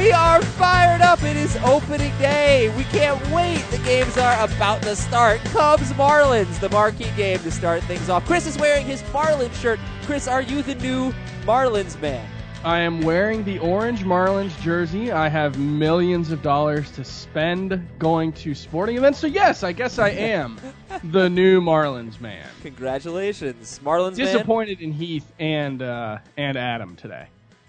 We are fired up. It is opening day. We can't wait. The games are about to start. Cubs Marlins, the marquee game to start things off. Chris is wearing his Marlins shirt. Chris, are you the new Marlins man? I am wearing the orange Marlins jersey. I have millions of dollars to spend going to sporting events. So yes, I guess I am the new Marlins man. Congratulations, Marlins man. Disappointed in Heath and Adam today.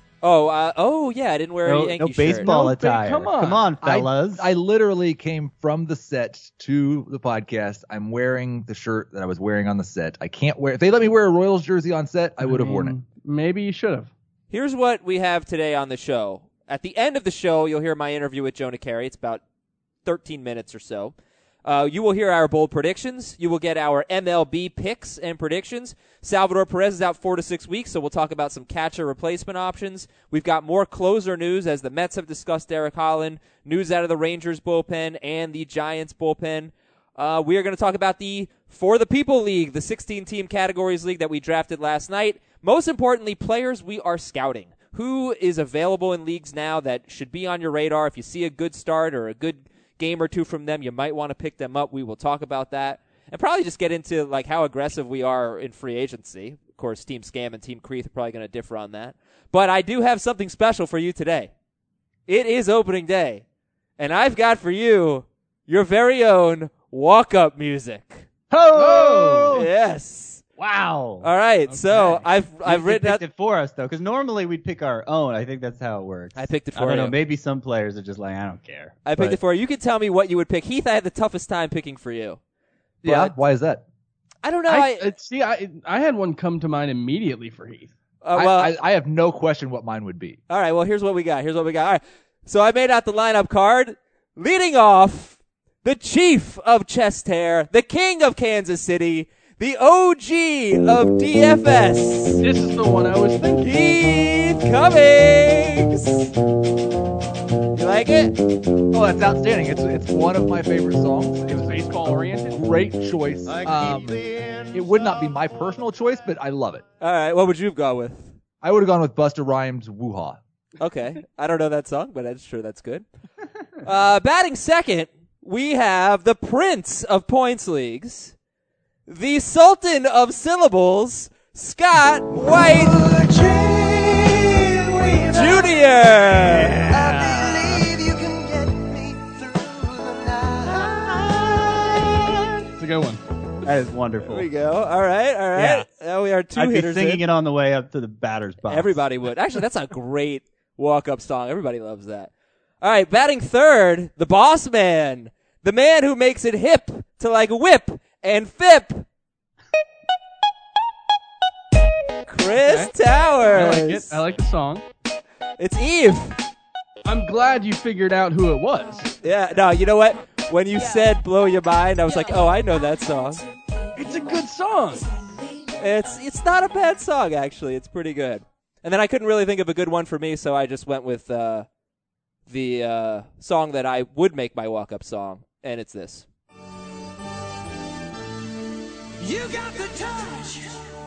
Oh, yeah, I didn't wear a Yankee no baseball shirt. attire. Come on, fellas. I literally came from the set to the podcast. I'm wearing the shirt that I was wearing on the set. I can't wear. If they let me wear a Royals jersey on set, I would have worn it. Maybe you should have. Here's what we have today on the show. At the end of the show, you'll hear my interview with Jonah Carey. It's about 13 minutes or so. You will hear our bold predictions. You will get our MLB picks and predictions. Salvador Perez is out 4 to 6 weeks, so we'll talk about some catcher replacement options. We've got more closer news as the Mets have discussed Derek Holland, news out of the Rangers bullpen and the Giants bullpen. We are going to talk about the For the People League, the 16-team categories league that we drafted last night. Most importantly, players we are scouting. Who is available in leagues now that should be on your radar? If you see a good start or a good game or two from them, you might want to pick them up. We will talk about that. And probably just get into like how aggressive we are in free agency. Of course, Team Scam and Team Creeth are probably going to differ on that. But I do have something special for you today. It is opening day. And I've got for you your very own walk-up music. Oh! Yes. Wow. All right, Okay. so I've You written out. picked it for us though, because normally we'd pick our own. I think that's how it works. I picked it I for don't you. know. Maybe some players are just like, I don't care. I picked it for you. You can tell me what you would pick. Heath, I had the toughest time picking for you. Yeah, But why is that? I don't know. I had one come to mind immediately for Heath. I have no question what mine would be. All right, well, here's what we got. All right, so I made out the lineup card. Leading off, the chief of chest hair, the king of Kansas City, the OG of DFS. This is the one I was thinking. Heath Cummings. You like it? Oh, that's outstanding. It's one of my favorite songs. It's baseball oriented. Great choice. It would not be my personal choice, but I love it. All right, what would you have gone with? I would have gone with Busta Rhymes' Woo-Ha. Okay, I don't know that song, but I'm sure that's good. Batting second, we have the prince of points leagues, the sultan of syllables, Scott White Jr. It's a good one. That is wonderful. There we go. All right. Yeah. Now we are two I'd be hitters singing in. it on the way up to the batter's box. Everybody would. Actually, that's a great walk-up song. Everybody loves that. All right, batting third, the boss man, the man who makes it hip to like whip and fip. Chris Towers. I like the song. It's Eve. I'm glad you figured out who it was. Yeah, no, you know what? When you said Blow Your Mind, I was like, oh, I know that song. It's a good song. It's not a bad song, actually. It's pretty good. And then I couldn't really think of a good one for me, so I just went with the song that I would make my walk-up song, and it's this. You got the touch.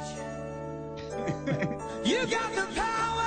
You got the power.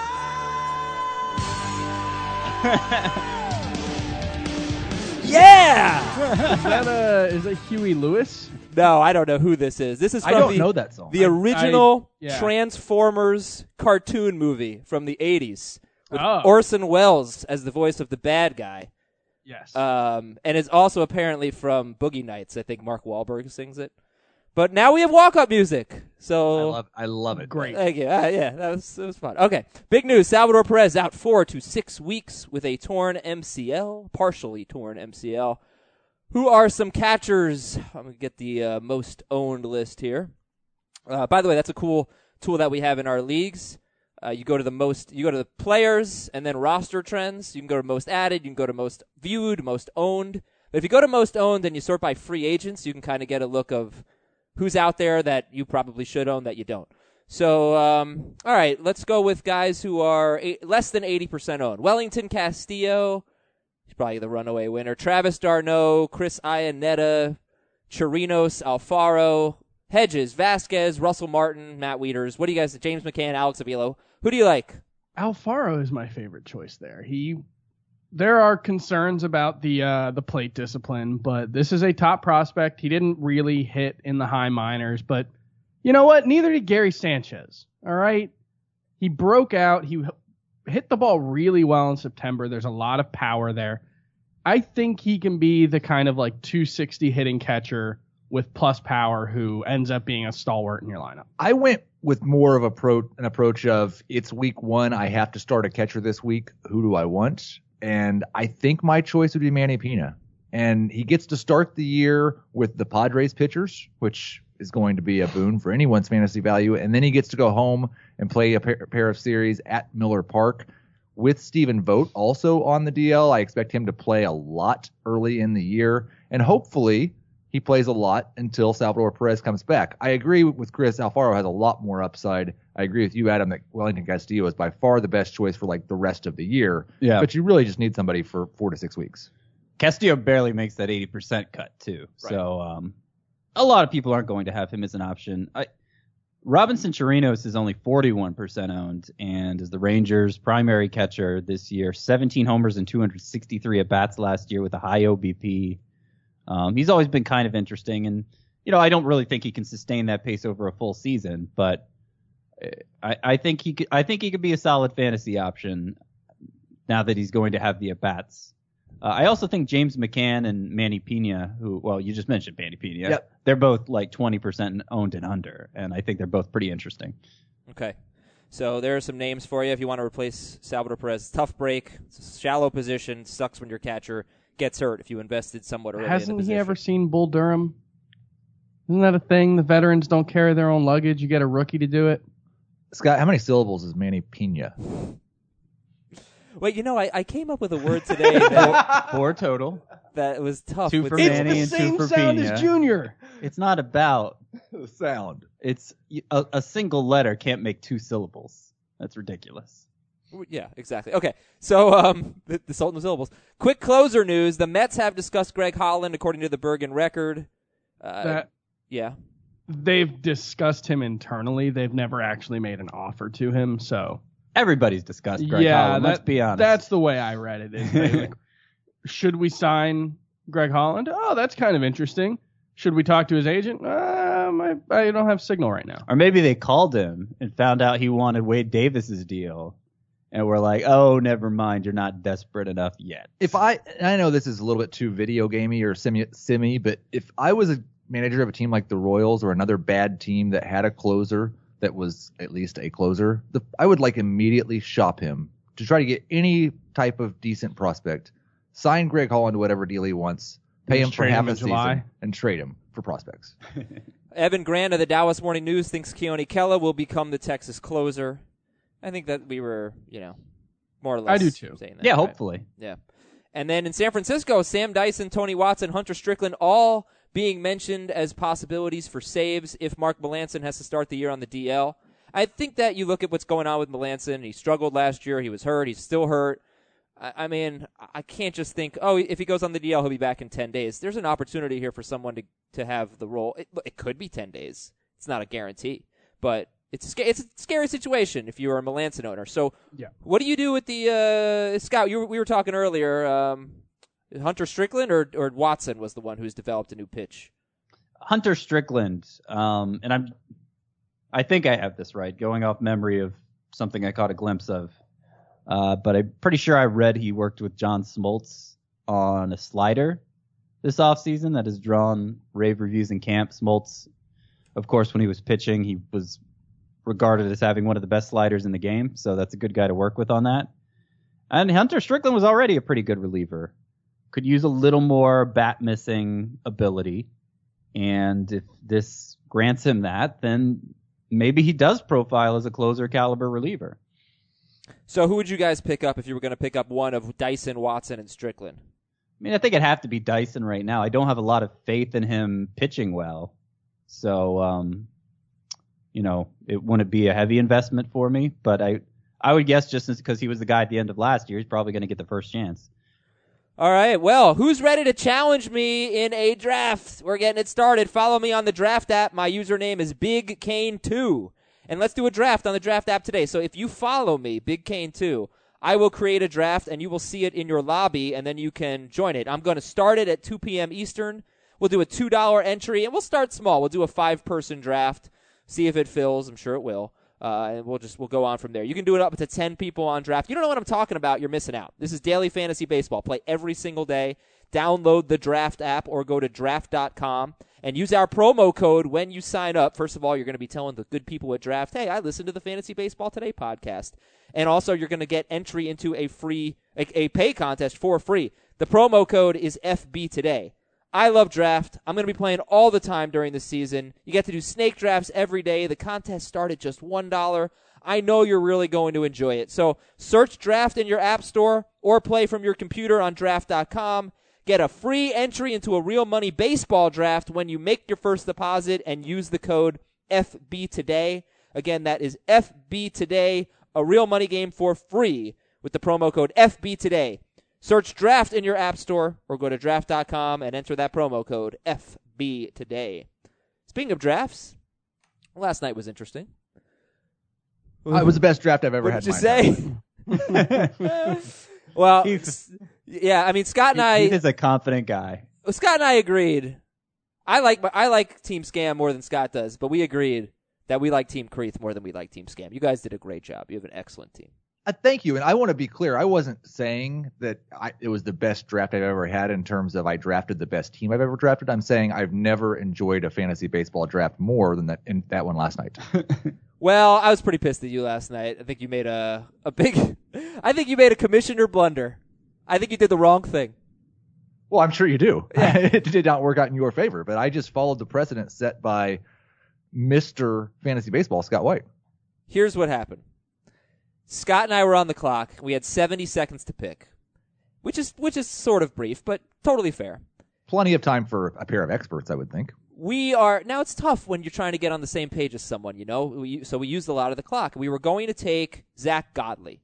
Yeah! Is that Huey Lewis? No, I don't know who this is. This is from I don't know that song. the original yeah. Transformers cartoon movie from the 80s with Oh. Orson Welles as the voice of the bad guy. Yes. And it's also apparently from Boogie Nights. I think Mark Wahlberg sings it. But now we have walk-up music. So I love it. Great. thank you. Yeah, that was fun. Okay, big news. Salvador Perez out 4 to 6 weeks with a torn MCL, partially torn MCL. Who are some catchers? I'm going to get the most owned list here. By the way, that's a cool tool that we have in our leagues. You go to the players and then roster trends. You can go to most added. You can go to most viewed, most owned. But if you go to most owned and you sort by free agents, you can kind of get a look of who's out there that you probably should own that you don't. So, all right, let's go with guys who are less than 80% owned. Wellington Castillo, he's probably the runaway winner. Travis d'Arnaud, Chris Iannetta, Chirinos, Alfaro, Hedges, Vasquez, Russell Martin, Matt Wieters. What do you guys, James McCann, Alex Avilo. Who do you like? Alfaro is my favorite choice there. He there are concerns about the plate discipline, but this is a top prospect. He didn't really hit in the high minors, but you know what? Neither did Gary Sanchez. All right. He broke out. He hit the ball really well in September. There's a lot of power there. I think he can be the kind of like 260 hitting catcher with plus power who ends up being a stalwart in your lineup. I went with more of an approach of it's week 1. I have to start a catcher this week. Who do I want? And I think my choice would be Manny Pena. And he gets to start the year with the Padres pitchers, which is going to be a boon for anyone's fantasy value. And then he gets to go home and play a pair of series at Miller Park with Stephen Vogt also on the DL. I expect him to play a lot early in the year. And hopefully he plays a lot until Salvador Perez comes back. I agree with Chris. Alfaro has a lot more upside. I agree with you, Adam, that Wellington Castillo is by far the best choice for like the rest of the year. Yeah. But you really just need somebody for 4 to 6 weeks. Castillo barely makes that 80% cut too. Right. So a lot of people aren't going to have him as an option. Robinson Chirinos is only 41% owned and is the Rangers' primary catcher this year. 17 homers and 263 at-bats last year with a high OBP. He's always been kind of interesting, and I don't really think he can sustain that pace over a full season, but I think he could be a solid fantasy option now that he's going to have the at-bats. I also think James McCann and Manny Pena, you just mentioned Manny Pena. Yep. They're both like 20% owned and under, and I think they're both pretty interesting. Okay. So there are some names for you if you want to replace Salvador Perez. Tough break. It's a shallow position. Sucks when your catcher gets hurt if you invested somewhat early in the Hasn't position. he ever seen Bull Durham? Isn't that a thing? The veterans don't carry their own luggage. You get a rookie to do it. Scott, how many syllables is Manny Pena? Wait, I came up with a word today that, 4 total. that was tough. 2 with for It's Manny the and 2 same for sound Pena. as Junior. It's not about. The sound. It's a single letter can't make 2 syllables. That's ridiculous. Yeah, exactly. Okay, so the Sultan of Syllables. Quick closer news. The Mets have discussed Greg Holland, according to the Bergen record. Yeah. They've discussed him internally. They've never actually made an offer to him, so... Everybody's discussed Greg Holland, let's be honest. That's the way I read it. Is like, should we sign Greg Holland? Oh, that's kind of interesting. Should we talk to his agent? I don't have signal right now. Or maybe they called him and found out he wanted Wade Davis's deal. And we're like, oh, never mind. You're not desperate enough yet. I know this is a little bit too video gamey or simi, but if I was a manager of a team like the Royals or another bad team that had a closer that was at least a closer, I would immediately shop him to try to get any type of decent prospect. Sign Greg Holland to whatever deal he wants, pay him Just for trade half him a in season, July. and trade him for prospects. Evan Grant of the Dallas Morning News thinks Keone Kela will become the Texas closer. I think that we were, more or less I do too. saying that. Yeah, right? hopefully. Yeah. And then in San Francisco, Sam Dyson, Tony Watson, Hunter Strickland, all being mentioned as possibilities for saves if Mark Melancon has to start the year on the DL. I think that you look at what's going on with Melancon. He struggled last year. He was hurt. He's still hurt. I mean, I can't just think, if he goes on the DL, he'll be back in 10 days. There's an opportunity here for someone to have the role. It could be 10 days. It's not a guarantee. But it's a scary situation if you're a Melancon owner. So Yeah. what do you do with the Scout? We were talking earlier. Hunter Strickland or Watson was the one who's developed a new pitch? Hunter Strickland, and I think I have this right, going off memory of something I caught a glimpse of. But I'm pretty sure I read he worked with John Smoltz on a slider this offseason that has drawn rave reviews in camp. Smoltz, of course, when he was pitching, he was regarded as having one of the best sliders in the game, so that's a good guy to work with on that. And Hunter Strickland was already a pretty good reliever. Could use a little more bat missing ability. And if this grants him that, then maybe he does profile as a closer caliber reliever. So who would you guys pick up if you were going to pick up one of Dyson, Watson, and Strickland? I mean, I think it'd have to be Dyson right now. I don't have a lot of faith in him pitching well. So, it wouldn't be a heavy investment for me. But I would guess just because he was the guy at the end of last year, he's probably going to get the first chance. All right, well, who's ready to challenge me in a draft? We're getting it started. Follow me on the draft app. My username is BigCane2. And let's do a draft on the draft app today. So if you follow me, BigCane2, I will create a draft, and you will see it in your lobby, and then you can join it. I'm going to start it at 2 p.m. Eastern. We'll do a $2 entry, and we'll start small. We'll do a 5-person draft, see if it fills. I'm sure it will. And we'll go on from there. You can do it up to 10 people on draft. You don't know what I'm talking about, you're missing out. This is Daily Fantasy Baseball. Play every single day. Download the Draft app or go to draft.com and use our promo code when you sign up. First of all, you're going to be telling the good people at Draft, hey, I listened to the Fantasy Baseball Today podcast. And also, you're going to get entry into a pay contest for free. The promo code is FB Today. I love Draft. I'm going to be playing all the time during the season. You get to do snake drafts every day. The contest start at just $1. I know you're really going to enjoy it. So search Draft in your app store or play from your computer on draft.com. Get a free entry into a real money baseball draft when you make your first deposit and use the code FB Today. Again, that is FB Today, a real money game for free with the promo code FB Today. Search Draft in your app store or go to draft.com and enter that promo code FB Today. Speaking of drafts, last night was interesting. It was the best draft I've ever What had. did you say? Well, yeah, I mean, Scott and I... Heath is a confident guy. Scott and I agreed. I like Team Scam more than Scott does, but we agreed that we like Team Creeth more than we like Team Scam. You guys did a great job. You have an excellent team. Thank you. And I want to be clear. I wasn't saying that it was the best draft I've ever had in terms of I drafted the best team I've ever drafted. I'm saying I've never enjoyed a fantasy baseball draft more than that one last night. Well, I was pretty pissed at you last night. I think you made a big... I think you made a commissioner blunder. I think you did the wrong thing. Well, I'm sure you do. Yeah. It did not work out in your favor, but I just followed the precedent set by Mr. Fantasy Baseball, Scott White. Here's what happened. Scott and I were on the clock. We had 70 seconds to pick, which is sort of brief, but totally fair. Plenty of time for a pair of experts, I would think. Now it's tough when you're trying to get on the same page as someone, you know? So we used a lot of the clock. We were going to take Zach Godley.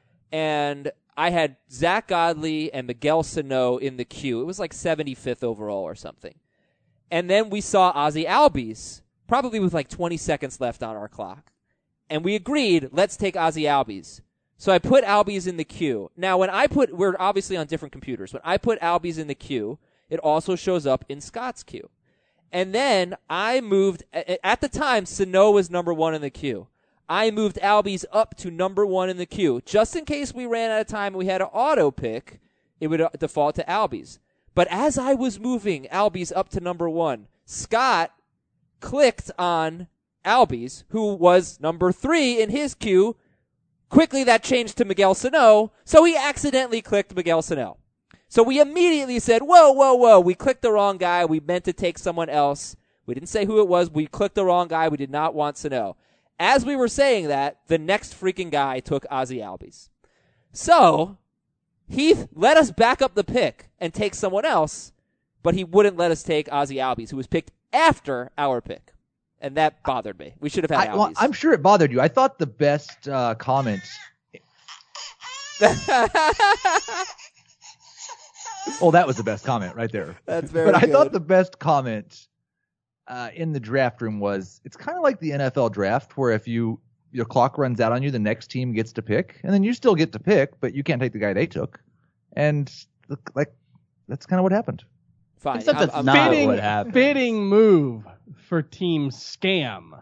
And I had Zach Godley and Miguel Sano in the queue. It was like 75th overall or something. And then we saw Ozzie Albies, probably with like 20 seconds left on our clock. And we agreed, let's take Ozzie Albies. So I put Albies in the queue. Now, we're obviously on different computers. When I put Albies in the queue, it also shows up in Scott's queue. And then I moved, at the time, Sano was number 1 in the queue. I moved Albies up to number 1 in the queue. Just in case we ran out of time and we had an auto pick, it would default to Albies. But as I was moving Albies up to number 1, Scott clicked on Albies, who was number 3 in his queue. Quickly that changed to Miguel Sano, so he accidentally clicked Miguel Sano. So we immediately said, whoa, we clicked the wrong guy. We meant to take someone else. We didn't say who it was. We clicked the wrong guy. We did not want Sano. As we were saying that, the next freaking guy took Ozzie Albies. So Heath let us back up the pick and take someone else, but he wouldn't let us take Ozzie Albies, who was picked after our pick. And that bothered me. We should have had Albies. Well, I'm sure it bothered you. I thought the best comment... Oh, that was the best comment right there. That's very But good. I thought the best comment in the draft room was, it's kind of like the NFL draft where if your clock runs out on you, the next team gets to pick, and then you still get to pick, but you can't take the guy they took. And that's kind of what happened. Fine. Except that's not what happened. Fitting move for Team Scam.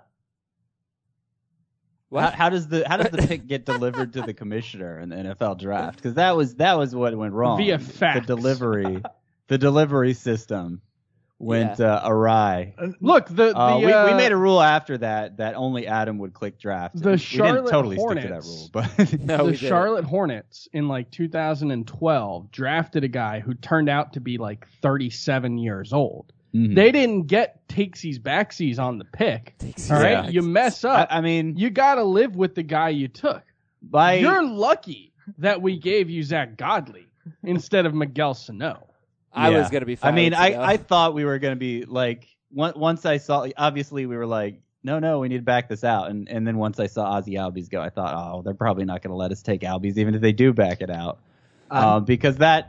What? How does the pick get delivered to the commissioner in the NFL draft? Because that was what went wrong. Via fax. The delivery system went awry. Look, we made a rule after that only Adam would click draft. The we Charlotte didn't totally Hornets, stick to that rule, but No, the Charlotte Hornets in like 2012 drafted a guy who turned out to be like 37 years old. Mhm. They didn't get takesies backsies on the pick. Takesies All right, backsies. you mess up. I mean, You got to live with the guy you took. You're lucky that we gave you Zach Godley instead of Miguel Sano. I was going to be fine. I mean, with Sano. I thought we were going to be like, once I saw, obviously we were like, no, we need to back this out. And then once I saw Ozzie Albies go, I thought, oh, they're probably not going to let us take Albies, even if they do back it out. Because that,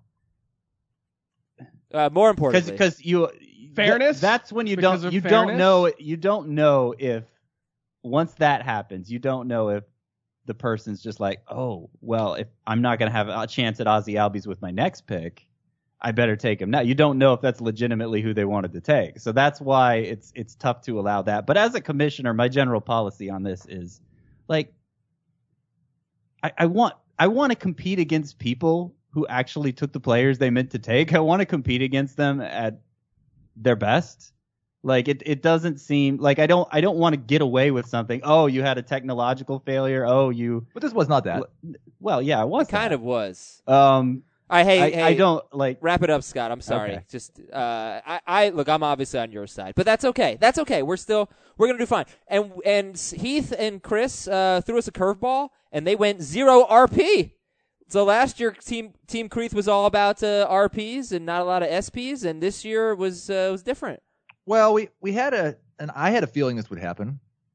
more importantly. because Fairness? that's when you Because don't, of you fairness? don't know if, once that happens, you don't know if the person's just like, oh, well, if I'm not going to have a chance at Ozzy Albies with my next pick, I better take him now. You don't know if that's legitimately who they wanted to take. So that's why it's tough to allow that. But as a commissioner, my general policy on this is like, I want to compete against people who actually took the players they meant to take. I want to compete against them at their best. Like it doesn't seem like I don't want to get away with something. Oh, you had a technological failure. Oh, But this was not that. Well, yeah, it was. It kind of was. Hey, I don't like. Wrap it up, Scott. I'm sorry. Okay. Just look. I'm obviously on your side, but that's okay. That's okay. We're gonna do fine. And Heath and Chris threw us a curveball, and they went 0 RP. So last year, Team Creeth was all about RPs and not a lot of SPs, and this year was different. Well, we had I had a feeling this would happen.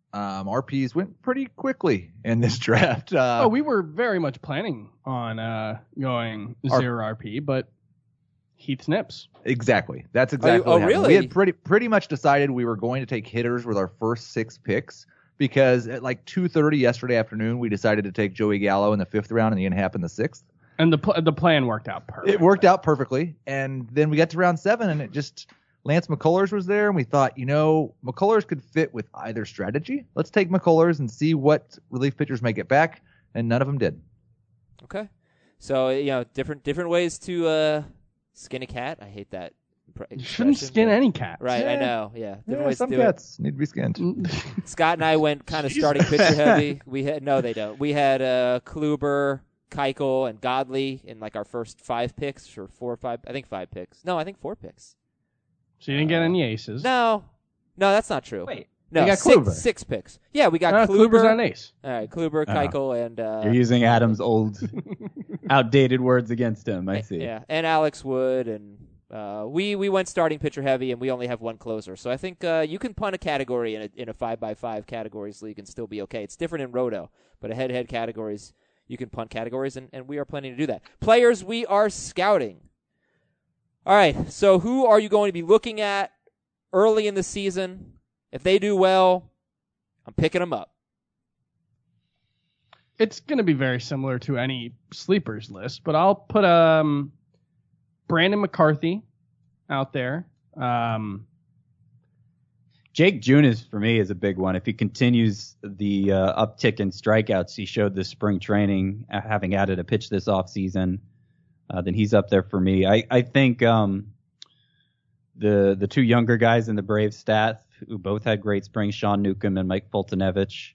RPs went pretty quickly in this draft. We were very much planning on going 0 RP, but Heath snips. Exactly. That's exactly what happened. Really? We had pretty much decided we were going to take hitters with our first 6 picks because at like 2:30 yesterday afternoon, we decided to take Joey Gallo in the 5th round and Ian Happ in the 6th. And the plan worked out perfectly. It worked out perfectly. And then we got to round 7 and it just Lance McCullers was there, and we thought, McCullers could fit with either strategy. Let's take McCullers and see what relief pitchers may get back, and none of them did. Okay. So, different ways to skin a cat. I hate that. You shouldn't skin any cat. Right, I know. Yeah. Different ways some to do cats need to be skinned. Scott and I went kind of starting pitcher heavy. No, they don't. We had Kluber, Keuchel, and Godley in like our first 5 picks, or 4 or 5. I think 5 picks. No, I think 4 picks. So you didn't get any aces. No, that's not true. Wait, no, you got Kluber. 6 picks. Yeah, we got Kluber. Kluber's on ace. All right, Kluber, Keuchel, and You're using Adam's old, outdated words against him. I see. Yeah, and Alex Wood, and we went starting pitcher heavy, and we only have 1 closer. So I think you can punt a category in a 5x5 categories league and still be okay. It's different in Roto, but a head-to-head categories you can punt categories, and we are planning to do that. Players we are scouting. All right, so who are you going to be looking at early in the season? If they do well, I'm picking them up. It's going to be very similar to any sleepers list, but I'll put Brandon McCarthy out there. Jake Junis, for me, is a big one. If he continues the uptick in strikeouts he showed this spring training, having added a pitch this offseason, then he's up there for me. I think the 2 younger guys in the Braves staff who both had great springs, Sean Newcomb and Mike Fultonevich,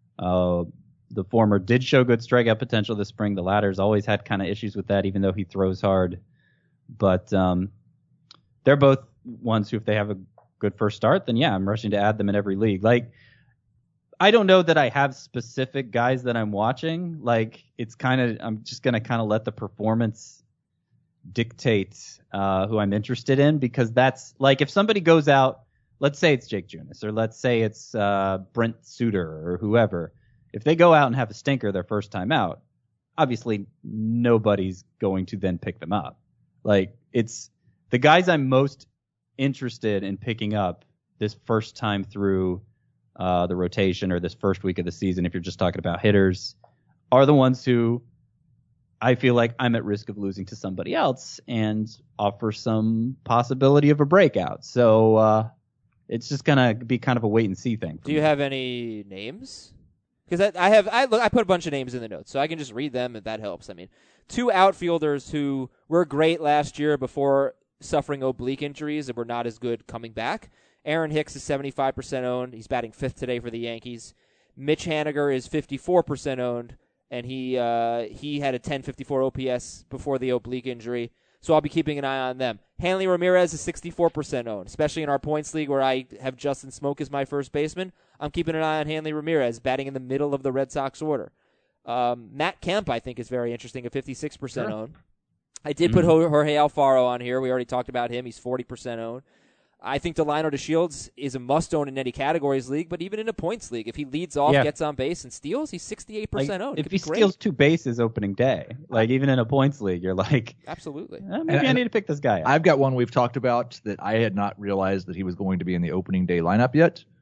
the former did show good strikeout potential this spring. The latter's always had kind of issues with that, even though he throws hard. But they're both ones who, if they have a good first start, then yeah, I'm rushing to add them in every league. Like, I don't know that I have specific guys that I'm watching. Like, I'm just going to kind of let the performance dictate who I'm interested in, because that's like, if somebody goes out, let's say it's Jake Junis, or let's say it's Brent Suter or whoever. If they go out and have a stinker their first time out, obviously nobody's going to then pick them up. Like, it's the guys I'm most interested in picking up this first time through the rotation, or this first week of the season, if you're just talking about hitters, are the ones who I feel like I'm at risk of losing to somebody else and offer some possibility of a breakout. So it's just going to be kind of a wait and see thing. Do you have any names? Because I put a bunch of names in the notes, so I can just read them, and that helps. I mean, 2 outfielders who were great last year before suffering oblique injuries and were not as good coming back. Aaron Hicks is 75% owned. He's batting 5th today for the Yankees. Mitch Haniger is 54% owned, and he had a 10.54 OPS before the oblique injury. So I'll be keeping an eye on them. Hanley Ramirez is 64% owned, especially in our points league where I have Justin Smoke as my first baseman. I'm keeping an eye on Hanley Ramirez, batting in the middle of the Red Sox order. Matt Kemp, I think, is very interesting at 56% owned. I did put Jorge Alfaro on here. We already talked about him. He's 40% owned. I think Delino DeShields is a must-own in any categories league, but even in a points league, if he leads off, gets on base, and steals, he's 68% owned. If he steals 2 bases opening day, like even in a points league, you're like, absolutely. Maybe I need to pick this guy up. I've got one we've talked about that I had not realized that he was going to be in the opening day lineup yet.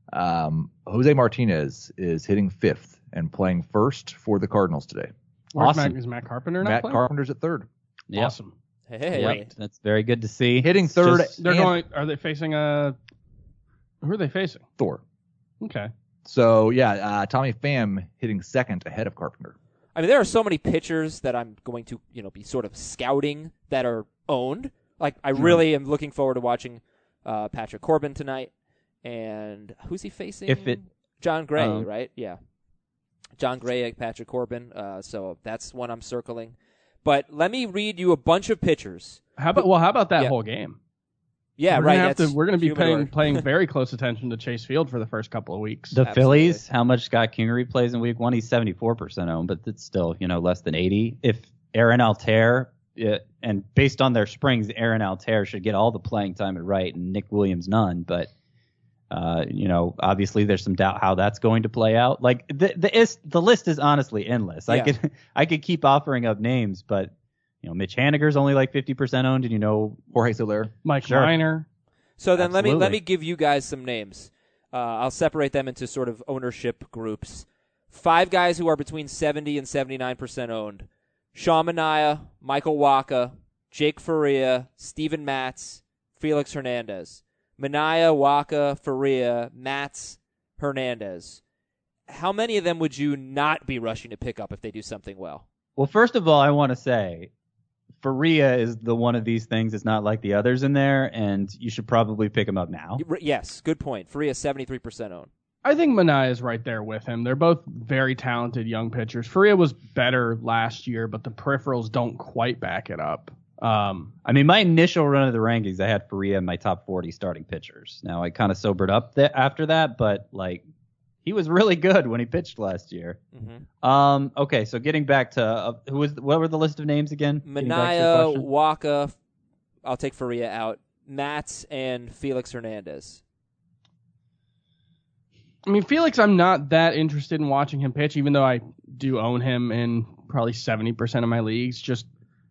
Jose Martinez is hitting 5th and playing first for the Cardinals today. Awesome. Is Matt Carpenter not Matt playing? Carpenter's at 3rd. Yep. Awesome. Hey, Yep. That's very good to see. Hitting It's 3rd. just- They're and going. Are they facing who are they facing? Thor. Okay. So yeah, Tommy Pham hitting 2nd ahead of Carpenter. I mean, there are so many pitchers that I'm going to, be sort of scouting that are owned. Like, I really am looking forward to watching Patrick Corbin tonight. And who's he facing? John Gray, right? Yeah. John Gray, Patrick Corbin. So that's one I'm circling. But let me read you a bunch of pitchers. How about that Yeah. whole game? Yeah, we're right. Gonna have that's we're going to be humidor. paying very close attention to Chase Field for the first couple of weeks. The Absolutely. Phillies, how much Scott Kingery plays in week 1? He's 74% owned, but it's still, less than 80. If Aaron Altair, and based on their springs, Aaron Altair should get all the playing time at right and Nick Williams none. But, obviously there's some doubt how that's going to play out. Like the list is honestly endless. Yeah. I could keep offering up names, but, Mitch Haniger's only like 50% owned, and Jorge Soler. Mike Sure. Minor. So then let Absolutely. me give you guys some names. I'll separate them into sort of ownership groups. 5 guys who are between 70 and 79% owned. Sean Manaea, Michael Wacha, Jake Faria, Steven Matz, Felix Hernandez. Manaea, Wacha, Faria, Matz, Hernandez. How many of them would you not be rushing to pick up if they do something well? Well, first of all, I want to say Faria is the one of these things that's not like the others in there, and you should probably pick him up now. Yes, good point. Faria, 73% owned. I think Manaea is right there with him. They're both very talented young pitchers. Faria was better last year, but the peripherals don't quite back it up. I mean, my initial run of the rankings, I had Faria in my top 40 starting pitchers. Now, I kind of sobered up after that, but, he was really good when he pitched last year. Mm-hmm. Okay, so getting back to what were the list of names again? Getting back to your Manaea, question. Wacha, I'll take Faria out. Matz and Felix Hernandez. I mean, Felix, I'm not that interested in watching him pitch, even though I do own him in probably 70% of my leagues. Just,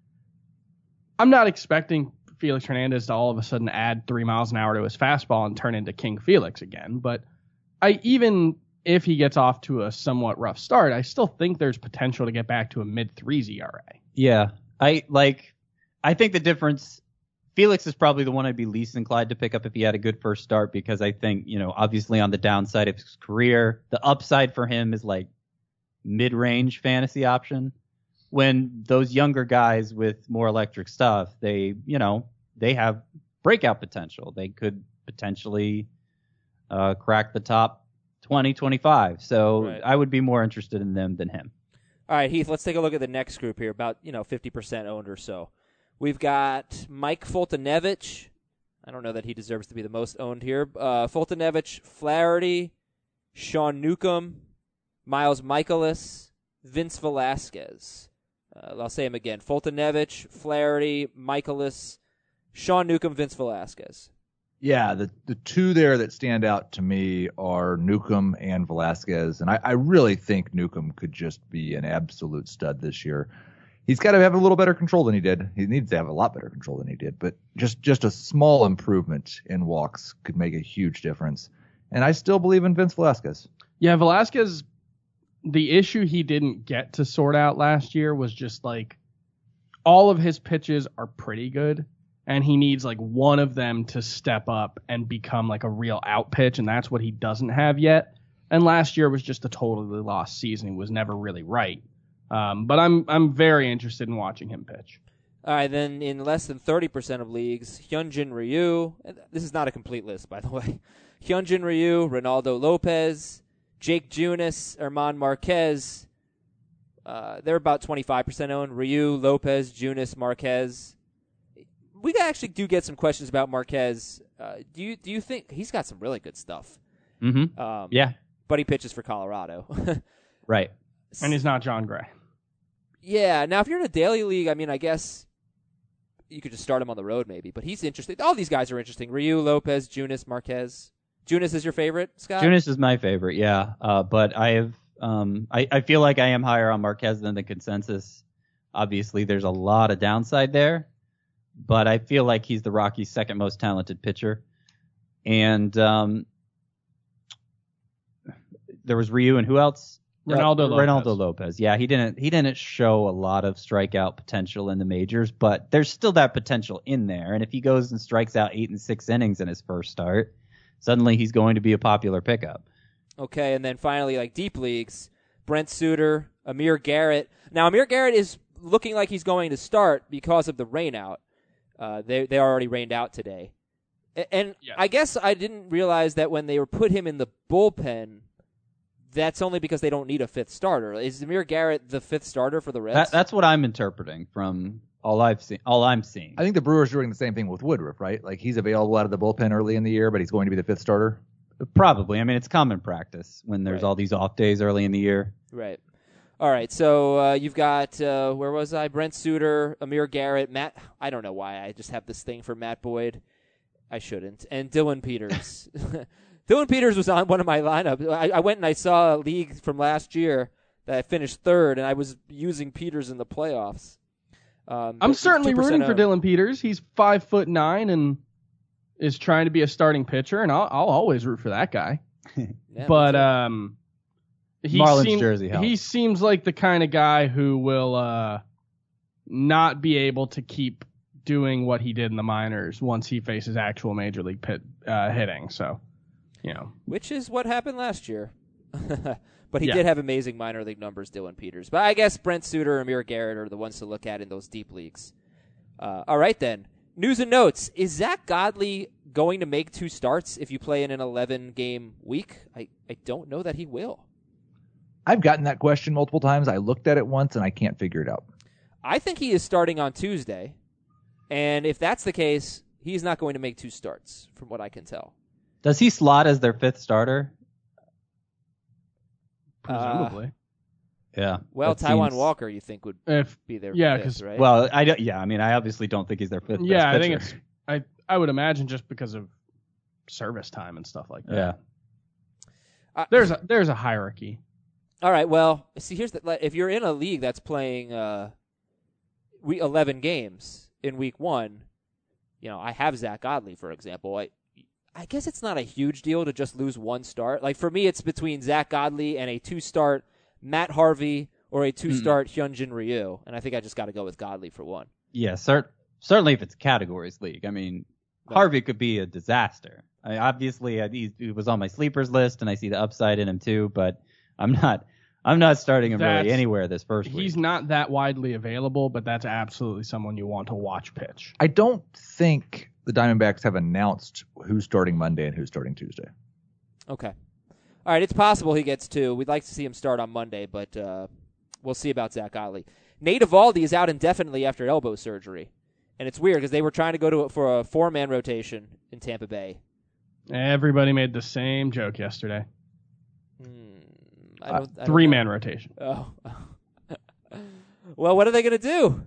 I'm not expecting Felix Hernandez to all of a sudden add 3 miles an hour to his fastball and turn into King Felix again. But even if he gets off to a somewhat rough start, I still think there's potential to get back to a mid-3s ERA. Yeah, I think the difference. Felix is probably the one I'd be least inclined to pick up if he had a good first start, because I think, obviously on the downside of his career, the upside for him is like mid-range fantasy option. When those younger guys with more electric stuff, they have breakout potential. They could potentially crack the top 20, 25. So Right. I would be more interested in them than him. All right, Heath, let's take a look at the next group here, about 50% owned or so. We've got Mike Foltynewicz. I don't know that he deserves to be the most owned here. Foltynewicz, Flaherty, Sean Newcomb, Miles Michaelis, Vince Velasquez. I'll say him again. Foltynewicz, Flaherty, Michaelis, Sean Newcomb, Vince Velasquez. Yeah, the 2 there that stand out to me are Newcomb and Velasquez, and I really think Newcomb could just be an absolute stud this year. He's got to have a little better control than he did. He needs to have a lot better control than he did, but just a small improvement in walks could make a huge difference. And I still believe in Vince Velasquez. Yeah, Velasquez, the issue he didn't get to sort out last year was just all of his pitches are pretty good, and he needs one of them to step up and become a real out pitch, and that's what he doesn't have yet. And last year was just a totally lost season. He was never really right. But I'm very interested in watching him pitch. All right, then in less than 30% of leagues, Hyunjin Ryu. This is not a complete list, by the way. Hyunjin Ryu, Ronaldo Lopez, Jake Junis, Herman Marquez. They're about 25% owned. Ryu, Lopez, Junis, Marquez. We actually do get some questions about Marquez. Do you think he's got some really good stuff? Mm-hmm. Yeah. But he pitches for Colorado. Right. And he's not John Gray. Yeah. Now, if you're in a daily league, I mean, I guess you could just start him on the road, maybe. But he's interesting. All these guys are interesting. Ryu, Lopez, Junis, Marquez. Junis is your favorite, Scott? Junis is my favorite, yeah. But I have, I feel like I am higher on Marquez than the consensus. Obviously, there's a lot of downside there, but I feel like he's the Rockies' second most talented pitcher. And there was Ryu and who else? Ronaldo Lopez. Ronaldo Lopez. Yeah, he didn't show a lot of strikeout potential in the majors, but there's still that potential in there. And if he goes and strikes out 8 and 6 innings in his first start, suddenly he's going to be a popular pickup. Okay, and then finally, like deep leagues, Brent Suter, Amir Garrett. Now, Amir Garrett is looking like he's going to start because of the rain out. They already rained out today. And Yes. I guess I didn't realize that when they were put him in the bullpen, that's only because they don't need a fifth starter. Is Amir Garrett the fifth starter for the Reds? That's what I'm interpreting from all I'm seeing. I think the Brewers are doing the same thing with Woodruff, right? Like he's available out of the bullpen early in the year, but he's going to be the fifth starter. Probably. I mean, it's common practice when there's Right. all these off days early in the year. Right. All right, so you've got, where was I? Brent Suter, Amir Garrett, Matt. I don't know why I just have this thing for Matt Boyd. I shouldn't. And Dylan Peters. Dylan Peters was on one of my lineup. I went and I saw a league from last year that I finished third, and I was using Peters in the playoffs. I'm certainly 2% rooting for owned. Dylan Peters. He's 5'9" and is trying to be a starting pitcher, and I'll always root for that guy. Yeah, But me too. Marlins jersey helps. he seems like the kind of guy who will not be able to keep doing what he did in the minors once he faces actual major league hitting. So, you know, Which is what happened last year. But he Yeah. did have amazing minor league numbers, Dylan Peters. But I guess Brent Suter and Amir Garrett are the ones to look at in those deep leagues. All right, then. News and notes. Is Zach Godley going to make 2 starts if you play in an 11-game week? I don't know that he will. I've gotten that question multiple times. I looked at it once and I can't figure it out. I think he is starting on Tuesday. And if that's the case, he's not going to make 2 starts, from what I can tell. Does he slot as their fifth starter? presumably. Yeah. Well, that Taijuan seems- Walker, you think, would If be their yeah, fifth, 'cause- right? Well, I mean, I obviously don't think he's their fifth. yeah, I best think pitcher. it's I would imagine just because of service time and stuff like that. Yeah. There's a hierarchy. All right. Well, see, here's the. If you're in a league that's playing 11 games in week 1, you know, I have Zach Godley, for example. I guess it's not a huge deal to just lose 1 start. Like for me, it's between Zach Godley and a 2-start Matt Harvey or a 2-start Hyunjin Ryu, and I think I just got to go with Godley for 1. Yeah, certainly if it's a categories league. I mean, Right. Harvey could be a disaster. He was on my sleepers list, and I see the upside in him too. But I'm not starting him really That's- anywhere this first week. He's not that widely available, but that's absolutely someone you want to watch pitch. I don't think the Diamondbacks have announced who's starting Monday and who's starting Tuesday. Okay. All right, it's possible he gets 2. We'd like to see him start on Monday, but we'll see about Zach Godley. Nate Eovaldi is out indefinitely after elbow surgery. And it's weird because they were trying to go for a 4-man rotation in Tampa Bay. Everybody made the same joke yesterday. I don't 3-man rotation. know. Oh. Well, what are they going to do?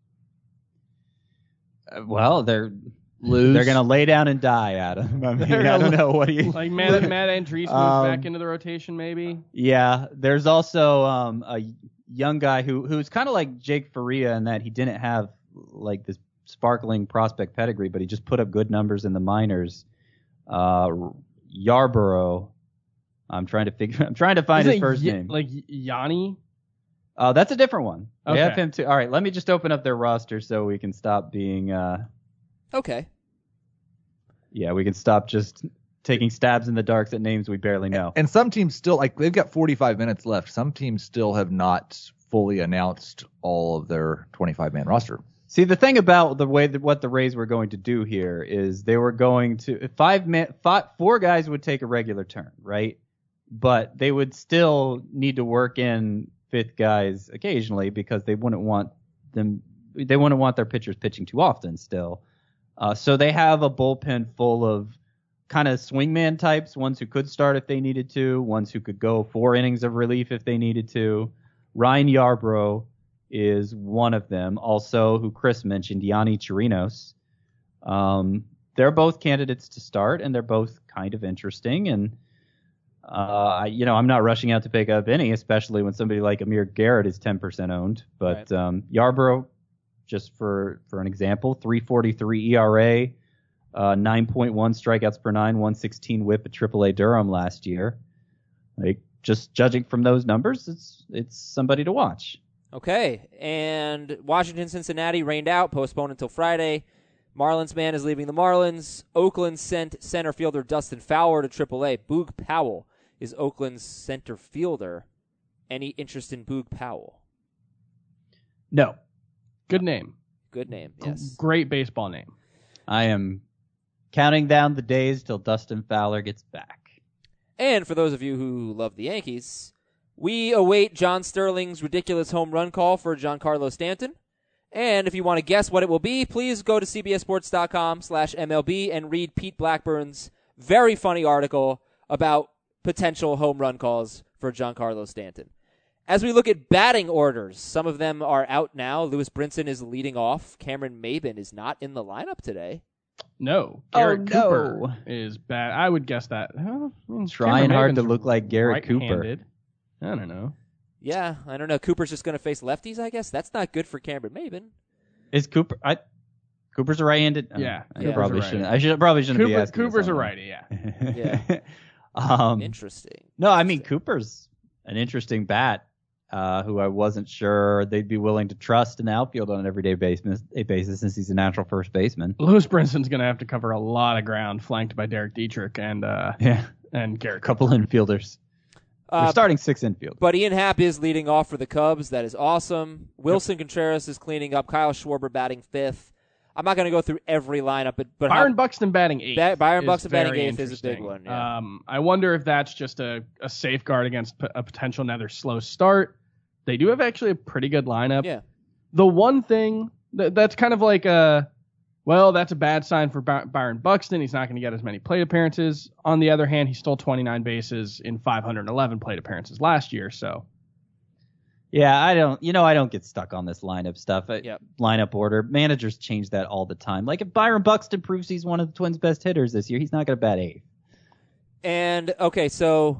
Well, they're Lose. They're gonna lay down and die, Adam. I mean, I don't know. What do you Like Matt Andrees moves back into the rotation, maybe. Yeah, there's also a young guy who's kind of like Jake Faria in that he didn't have like this sparkling prospect pedigree, but he just put up good numbers in the minors. Yarborough. I'm trying to find Is his it first name. Like Yanni? That's a different one. They Okay. have him too. All right, let me just open up their roster so we can stop being. Okay. Yeah, we can stop just taking stabs in the dark at names we barely know. And some teams still, like, they've got 45 minutes left. Some teams still have not fully announced all of their 25-man roster. See, the thing about the way that what the Rays were going to do here is they were going to 4 guys would take a regular turn, right? But they would still need to work in 5th guys occasionally because they wouldn't want their pitchers pitching too often still. So they have a bullpen full of kind of swingman types, ones who could start if they needed to, ones who could go 4 innings of relief if they needed to. Ryan Yarbrough is one of them. Also, who Chris mentioned, Yanni Chirinos. They're both candidates to start, and they're both kind of interesting. And I'm not rushing out to pick up any, especially when somebody like Amir Garrett is 10% owned. But Yarbrough, just for an example, 3.43 ERA, 9.1 strikeouts per 9, 116 WHIP at AAA Durham last year. Like, just judging from those numbers, it's somebody to watch. Okay, and Washington, Cincinnati rained out, postponed until Friday. Marlins man is leaving the Marlins. Oakland sent center fielder Dustin Fowler to AAA. Boog Powell is Oakland's center fielder. Any interest in Boog Powell? No. Good name. Good name, yes. Great baseball name. I am counting down the days till Dustin Fowler gets back. And for those of you who love the Yankees, we await John Sterling's ridiculous home run call for Giancarlo Stanton. And if you want to guess what it will be, please go to cbssports.com/MLB and read Pete Blackburn's very funny article about potential home run calls for Giancarlo Stanton. As we look at batting orders, some of them are out now. Lewis Brinson is leading off. Cameron Maybin is not in the lineup today. No. Oh, Garrett no. Cooper is bad. I would guess that. Trying hard to look like Garrett Cooper. Right-handed. I don't know. Yeah, I don't know. Cooper's just going to face lefties, I guess. That's not good for Cameron Maybin. Is Cooper? Cooper's a right-handed. Yeah, I probably shouldn't. I shouldn't be asking. Cooper's a righty. Yeah. Yeah. Interesting. No, I mean Cooper's an interesting bat. Who I wasn't sure they'd be willing to trust in the outfield on an everyday basis since he's a natural first baseman. Lewis Brinson's going to have to cover a lot of ground, flanked by Derek Dietrich and Garrett. A couple infielders. We're starting 6 infield. But Ian Happ is leading off for the Cubs. That is awesome. Wilson Contreras is cleaning up. Kyle Schwarber batting 5th. I'm not going to go through every lineup, but Byron Buxton batting 8th. Byron Buxton batting 8th is a big one. Yeah. I wonder if that's just a safeguard against a potential another slow start. They do have actually a pretty good lineup. Yeah. The one thing that's kind of like that's a bad sign for Byron Buxton. He's not going to get as many plate appearances. On the other hand, he stole 29 bases in 511 plate appearances last year. So, yeah, I don't get stuck on this lineup stuff. Yep. Lineup order. Managers change that all the time. Like if Byron Buxton proves he's one of the Twins' best hitters this year, he's not going to bat 8th. And, okay, so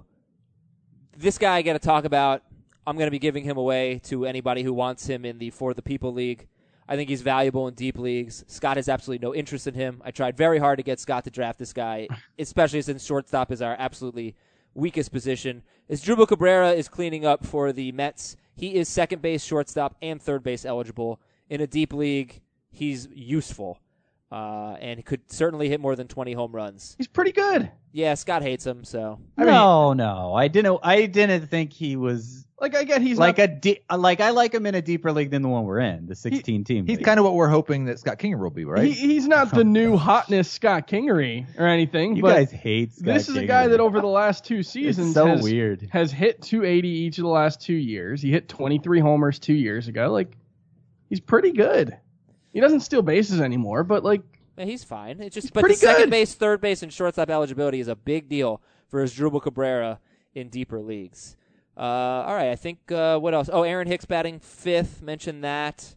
this guy I got to talk about. I'm going to be giving him away to anybody who wants him in the For the People League. I think he's valuable in deep leagues. Scott has absolutely no interest in him. I tried very hard to get Scott to draft this guy, especially since shortstop is our absolutely weakest position. Asdrubal Cabrera is cleaning up for the Mets. He is second base, shortstop, and third base eligible. In a deep league, he's useful. And could certainly hit more than 20 home runs. he's pretty good. Yeah, Scott hates him, so. No. I didn't think he was. Like I get he's like not, I like him in a deeper league than the one we're in, the 16 team. He's league. kind of what we're hoping that Scott Kinger will be, right? he's not the new hotness Scott Kingery or anything. You but guys hate Scott this is a Kingery. guy that over the last 2 seasons weird. has hit 280 each of the last 2 years. He hit 23 homers 2 years ago. Like he's pretty good. He doesn't steal bases anymore, but like Yeah, he's fine. It's just, he's but pretty the second good. base, third base, and shortstop eligibility is a big deal for Asdrubal Cabrera in deeper leagues. All right, I think what else? Oh, Aaron Hicks batting 5th. Mentioned that,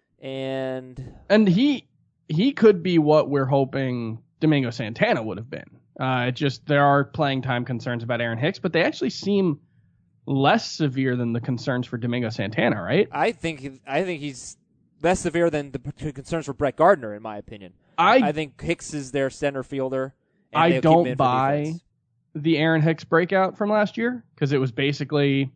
and he could be what we're hoping Domingo Santana would have been. There are playing time concerns about Aaron Hicks, but they actually seem less severe than the concerns for Domingo Santana, right? I think he's less severe than the concerns for Brett Gardner, in my opinion. I think Hicks is their center fielder. And I they'll keep him in don't for buy defense. the Aaron Hicks breakout from last year because it was basically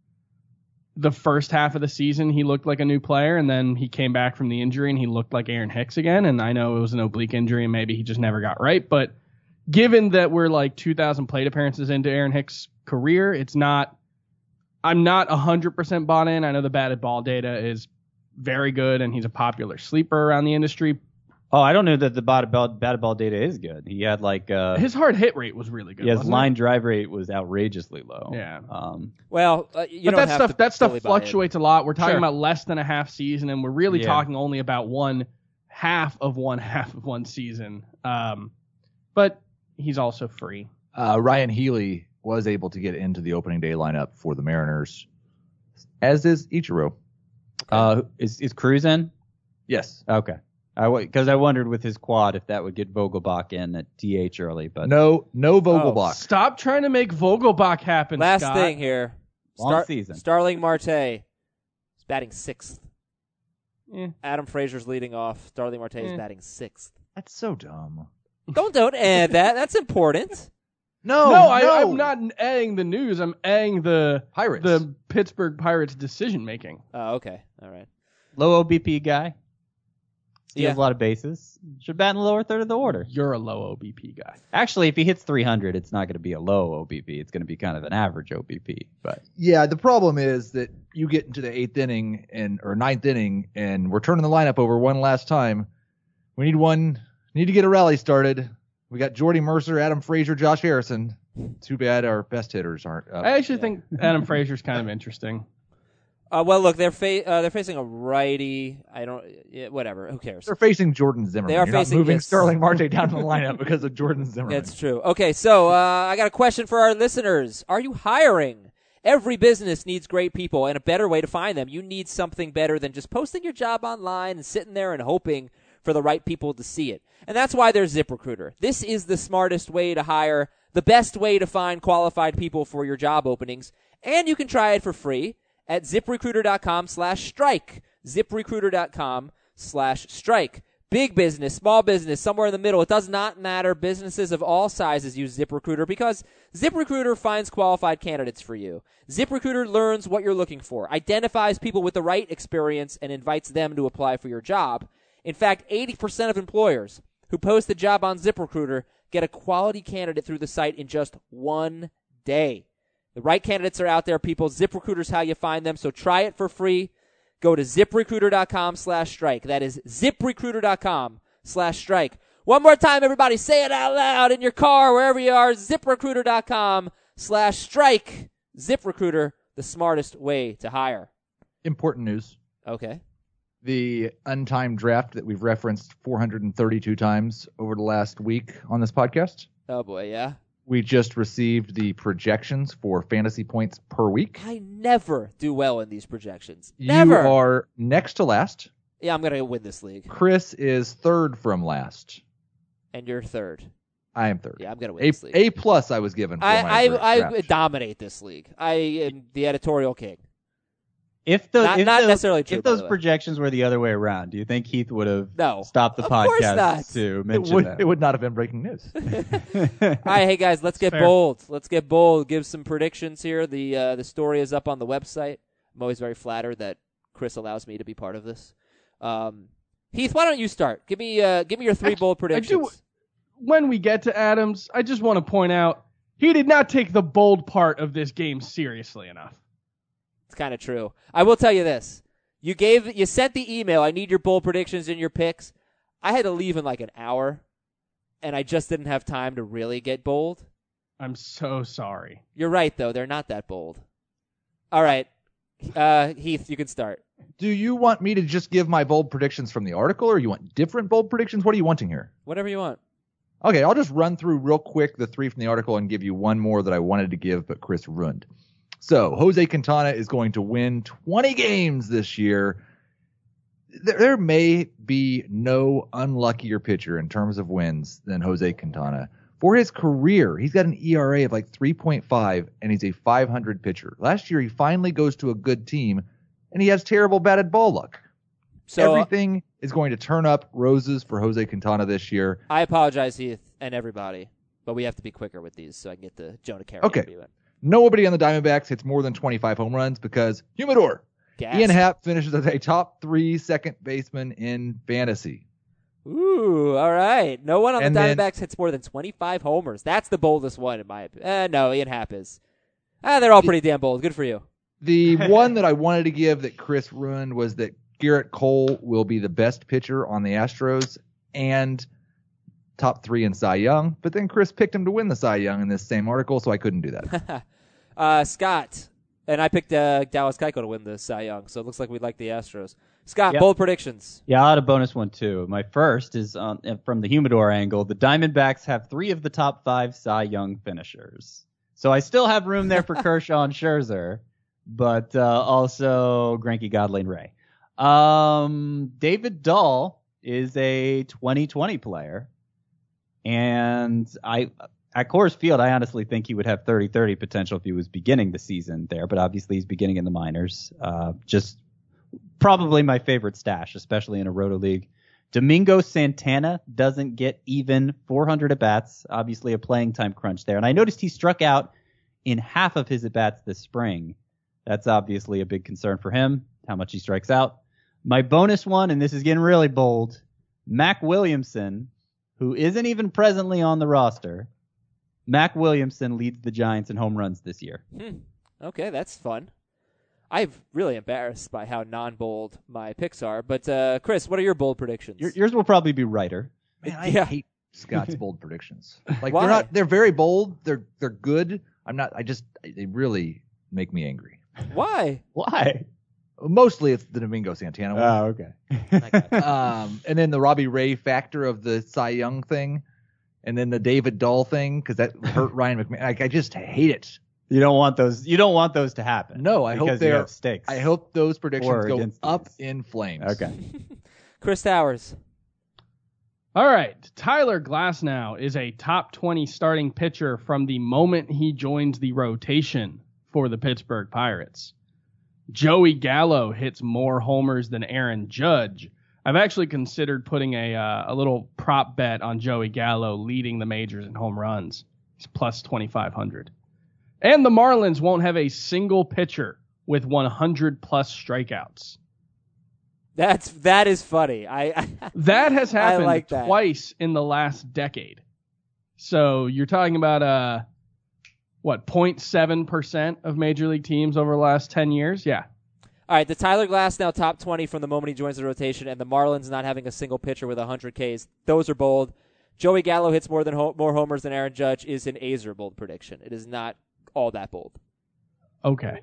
the first half of the season he looked like a new player, and then he came back from the injury and he looked like Aaron Hicks again. And I know it was an oblique injury and maybe he just never got right, but given that we're like 2,000 plate appearances into Aaron Hicks' career, I'm not 100% bought in. I know the batted ball data is very good and he's a popular sleeper around the industry. Oh, I don't know that the batted ball data is good. He had like his hard hit rate was really good. his wasn't line drive rate was outrageously low. Yeah. Well, you don't have to that stuff fully buy in. fluctuates a lot. We're talking Sure. about less than a half season, and we're really Yeah. talking only about one half of one season. But he's also free. Ryan Healy was able to get into the opening day lineup for the Mariners, as is Ichiro. Is Cruz in? Yes. Okay. Because I wondered with his quad if that would get Vogelbach in at DH early, but No Vogelbach. Stop trying to make Vogelbach happen. Last Scott. thing here. Long season. Starling Marte is batting 6th. Yeah. Adam Frazier's leading off. Starling Marte is Yeah. batting 6th. That's so dumb. Don't add that. That's important. I'm not adding the news. I'm adding the Pirates. the Pittsburgh Pirates decision making. Oh, okay. All right. Low OBP guy. Steals Yeah. a lot of bases. Should bat in the lower third of the order. You're a low OBP guy. Actually, if he hits 300, it's not going to be a low OBP. It's going to be kind of an average OBP. But Yeah, the problem is that you get into the ninth inning, and we're turning the lineup over one last time. We need to get a rally started. We got Jordy Mercer, Adam Frazier, Josh Harrison. Too bad our best hitters aren't up. I actually think Adam Frazier's kind of interesting. Well, look, they're facing a righty. Whatever. Who cares? They're facing Jordan Zimmerman. They are You're not facing- moving yes. Sterling Marte down to the lineup because of Jordan Zimmerman. That's true. Okay, so I got a question for our listeners. Are you hiring? Every business needs great people, and a better way to find them. You need something better than just posting your job online and sitting there and hoping for the right people to see it. And that's why there's ZipRecruiter. This is the smartest way to hire, the best way to find qualified people for your job openings, and you can try it for free at ZipRecruiter.com/strike. ZipRecruiter.com/strike. Big business, small business, somewhere in the middle. It does not matter. Businesses of all sizes use ZipRecruiter because ZipRecruiter finds qualified candidates for you. ZipRecruiter learns what you're looking for, identifies people with the right experience, and invites them to apply for your job. In fact, 80% of employers who post a job on ZipRecruiter get a quality candidate through the site in just 1 day. The right candidates are out there, people. ZipRecruiter's how you find them, so try it for free. Go to ZipRecruiter.com/strike. That is ZipRecruiter.com/strike. One more time, everybody. Say it out loud in your car, wherever you are. ZipRecruiter.com/strike. ZipRecruiter, the smartest way to hire. Important news. Okay. The untimed draft that we've referenced 432 times over the last week on this podcast. Oh, boy, yeah. We just received the projections for fantasy points per week. I never do well in these projections. Never. You are next to last. Yeah, I'm going to win this league. Chris is third from last. And you're third. I am third. Yeah, I'm going to win this league. A plus I was given for my I draft. dominate this league. I am the editorial king. If Not necessarily true, if by those the way. projections were the other way around, do you think Heath would have No. stopped the Of course not. podcast to mention that? It would not have been breaking news. All right, hey guys, let's get Fair. bold. Let's get bold. Give some predictions here. The story is up on the website. I'm always very flattered that Chris allows me to be part of this. Heath, why don't you start? Give me your three bold predictions. When we get to Adams, I just want to point out he did not take the bold part of this game seriously enough. It's kind of true. I will tell you this. You sent the email, I need your bold predictions and your picks. I had to leave in like an hour, and I just didn't have time to really get bold. I'm so sorry. You're right, though. They're not that bold. All right. Heath, you can start. Do you want me to just give my bold predictions from the article, or you want different bold predictions? What are you wanting here? Whatever you want. Okay, I'll just run through real quick the three from the article and give you one more that I wanted to give, but Chris ruined. So, Jose Quintana is going to win 20 games this year. There may be no unluckier pitcher in terms of wins than Jose Quintana. For his career, he's got an ERA of like 3.5, and he's a 500 pitcher. Last year, he finally goes to a good team, and he has terrible batted ball luck. So Everything is going to turn up roses for Jose Quintana this year. I apologize, Heath, and everybody, but we have to be quicker with these so I can get the Jonah Carey Okay. interview in. Nobody on the Diamondbacks hits more than 25 home runs because Humidor. Gas. Ian Happ finishes as a top 3 second baseman in fantasy. Ooh, all right. No one on And the then- Diamondbacks hits more than 25 homers. That's the boldest one in my opinion. No, Ian Happ is. They're all pretty damn bold. Good for you. The one that I wanted to give that Chris ruined was that Garrett Cole will be the best pitcher on the Astros and top 3 in Cy Young. But then Chris picked him to win the Cy Young in this same article, so I couldn't do that. Scott, and I picked Dallas Keuchel to win the Cy Young, so it looks like we'd like the Astros. Scott, Yep. bold predictions. Yeah, I'll add a bonus one too. My first is from the Humidor angle. The Diamondbacks have 3 of the top 5 Cy Young finishers. So I still have room there for Kershaw and Scherzer, but also Greinke, Godley, and Ray. David Dahl is a 2020 player, and at Coors Field, I honestly think he would have 30-30 potential if he was beginning the season there, but obviously he's beginning in the minors. Just probably my favorite stash, especially in a roto league. Domingo Santana doesn't get even 400 at-bats, obviously a playing time crunch there. And I noticed he struck out in half of his at-bats this spring. That's obviously a big concern for him, how much he strikes out. My bonus one, and this is getting really bold, Mac Williamson, who isn't even presently on the roster. Mac Williamson leads the Giants in home runs this year. Okay, that's fun. I'm really embarrassed by how non-bold my picks are. But, Chris, what are your bold predictions? Yours will probably be righter. Man, I Yeah. hate Scott's bold predictions. Like Why? they're very bold. They're good. They really make me angry. Why? Why? Mostly it's the Domingo Santana one. Oh, okay. And then the Robbie Ray factor of the Cy Young thing, and then the David Dahl thing because that hurt Ryan McMahon. Like, I just hate it. You don't want those. You don't want those to happen. No, I hope because you they're have stakes. I hope those predictions Or go against up these. in flames. Okay. Chris Towers. All right. Tyler Glasnow is a top 20 starting pitcher from the moment he joins the rotation for the Pittsburgh Pirates. Joey Gallo hits more homers than Aaron Judge. I've actually considered putting a little prop bet on Joey Gallo leading the majors in home runs. He's plus 2,500. And the Marlins won't have a single pitcher with 100 plus strikeouts. That is funny. That has happened like that. twice in the last decade. So you're talking about 0.7% of major league teams over the last 10 years? Yeah. All right, the Tyler Glasnow top 20 from the moment he joins the rotation, and the Marlins not having a single pitcher with 100 Ks. Those are bold. Joey Gallo hits more homers than Aaron Judge is an Azer bold prediction. It is not all that bold. Okay,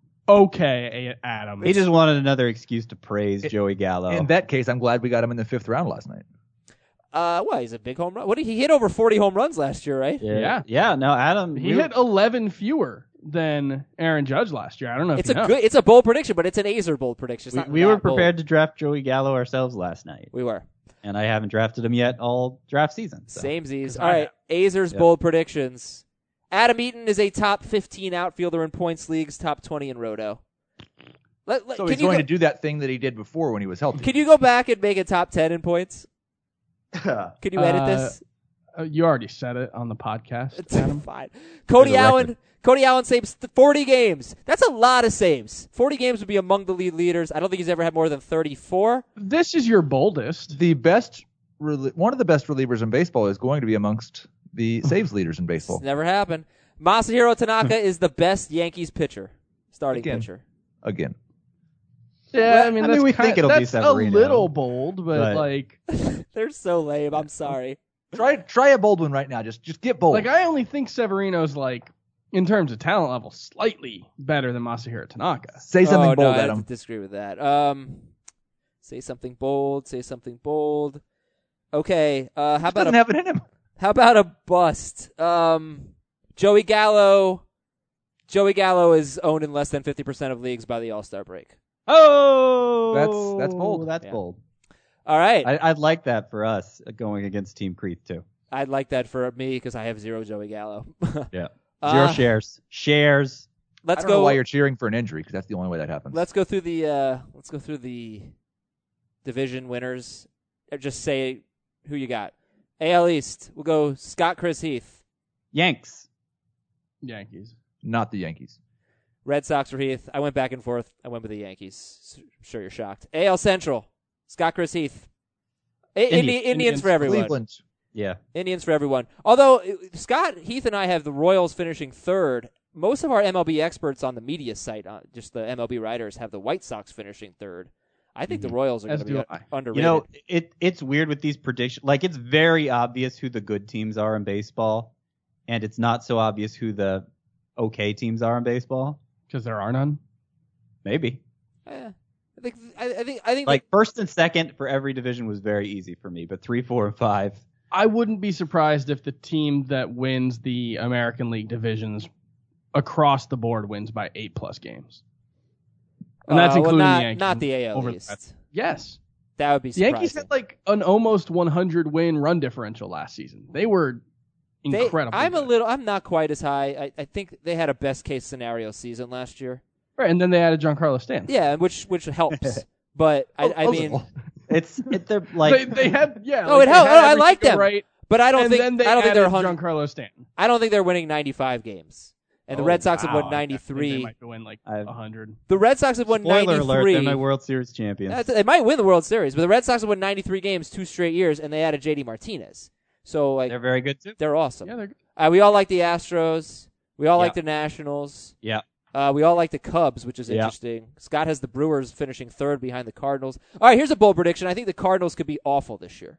Adam. He just wanted another excuse to praise Joey Gallo. In that case, I'm glad we got him in the 5th round last night. Well, he's a big home run. He hit over 40 home runs last year, right? Yeah. Yeah. No, Adam. He hit 11 fewer than Aaron Judge last year. I don't know if It's you know. it's a bold prediction, but it's an Azer bold prediction. It's not We that were bold. prepared to draft Joey Gallo ourselves last night, We were. and I haven't drafted him yet all draft season. So. Same Z's. 'Cause All I right, Azer's Yep. bold predictions. Adam Eaton is a top 15 outfielder in points leagues, top 20 in Roto. So can he's you going go, to do that thing that he did before when he was healthy. Can you go back and make a top 10 in points? Can you edit this? You already said it on the podcast, Adam. Fine. Cody There's a Allen. Cody Allen saves 40 games. That's a lot of saves. 40 games would be among the lead leaders. I don't think he's ever had more than 34. This is your boldest. The best, one of the best relievers in baseball is going to be amongst the saves leaders in baseball. It's never happened. Masahiro Tanaka is the best Yankees pitcher, starting Again. pitcher. Again. Yeah, Well, I mean, I mean, we think it'll be that's Severino. a little bold, but But- like, They're so lame. I'm sorry. Try a bold one right now. Just get bold. I only think Severino's like, in terms of talent level, slightly better than Masahiro Tanaka. Say something no, bold, I Adam. disagree with that. Say something bold. Say something bold. Okay. How about Doesn't have it in him. how about a bust? Joey Gallo. Joey Gallo is owned in less than 50% of leagues by the All-Star break. Oh, That's bold. That's Yeah. bold. All right. I'd like that for us going against Team Creeth too. I'd like that for me because I have 0 Joey Gallo. Yeah. Uh, Zero shares. Shares. I Let's don't know go. why you're cheering for an injury because that's the only way that happens. Let's go through the division winners. Just say who you got. AL East. We'll go Scott, Chris, Heath. Yanks. Yankees. Not the Yankees. Red Sox or Heath. I went back and forth. I went with the Yankees. I'm sure you're shocked. AL Central. Scott, Chris, Heath. Indians for everyone. Cleveland. Yeah. Indians for everyone. Although Scott, Heath, and I have the Royals finishing third. Most of our MLB experts on the media site, just the MLB writers, have the White Sox finishing third. I think the Royals are going As to be do I. underrated. You know, it's weird with these predictions. Like, it's very obvious who the good teams are in baseball, and it's not so obvious who the okay teams are in baseball. Because there are none. Maybe. I think Like, first and second for every division was very easy for me, but 3, 4, and 5. I wouldn't be surprised if the team that wins the American League divisions across the board wins by 8+ games. And that's including not, the Yankees. Not the AL over- East. Yes. That would be The surprising. Yankees had like an almost 100 win run differential last season. They were incredible. I'm not quite as high. I think they had a best case scenario season last year. Right, and then they added Giancarlo Stanton. Yeah, which helps. But I mean, They're like they had Oh, like, it they helped. had I like everything them. right, But I don't and think then they I don't think added they're 100. Giancarlo Stanton. I don't think they're winning 95 games. And the Red Sox have won Wow, I think 93. They might win like 100. The Red Sox have won spoiler 93. alert, they're my World Series champions. They might win the World Series, but the Red Sox have won 93 games 2 straight years, and they added JD Martinez. So like They're very good too. they're awesome. Yeah, they're good. We all like the Astros. We all Yeah. like the Nationals. Yeah. We all like the Cubs, which is Yeah. interesting. Scott has the Brewers finishing third behind the Cardinals. All right, here's a bold prediction. I think the Cardinals could be awful this year.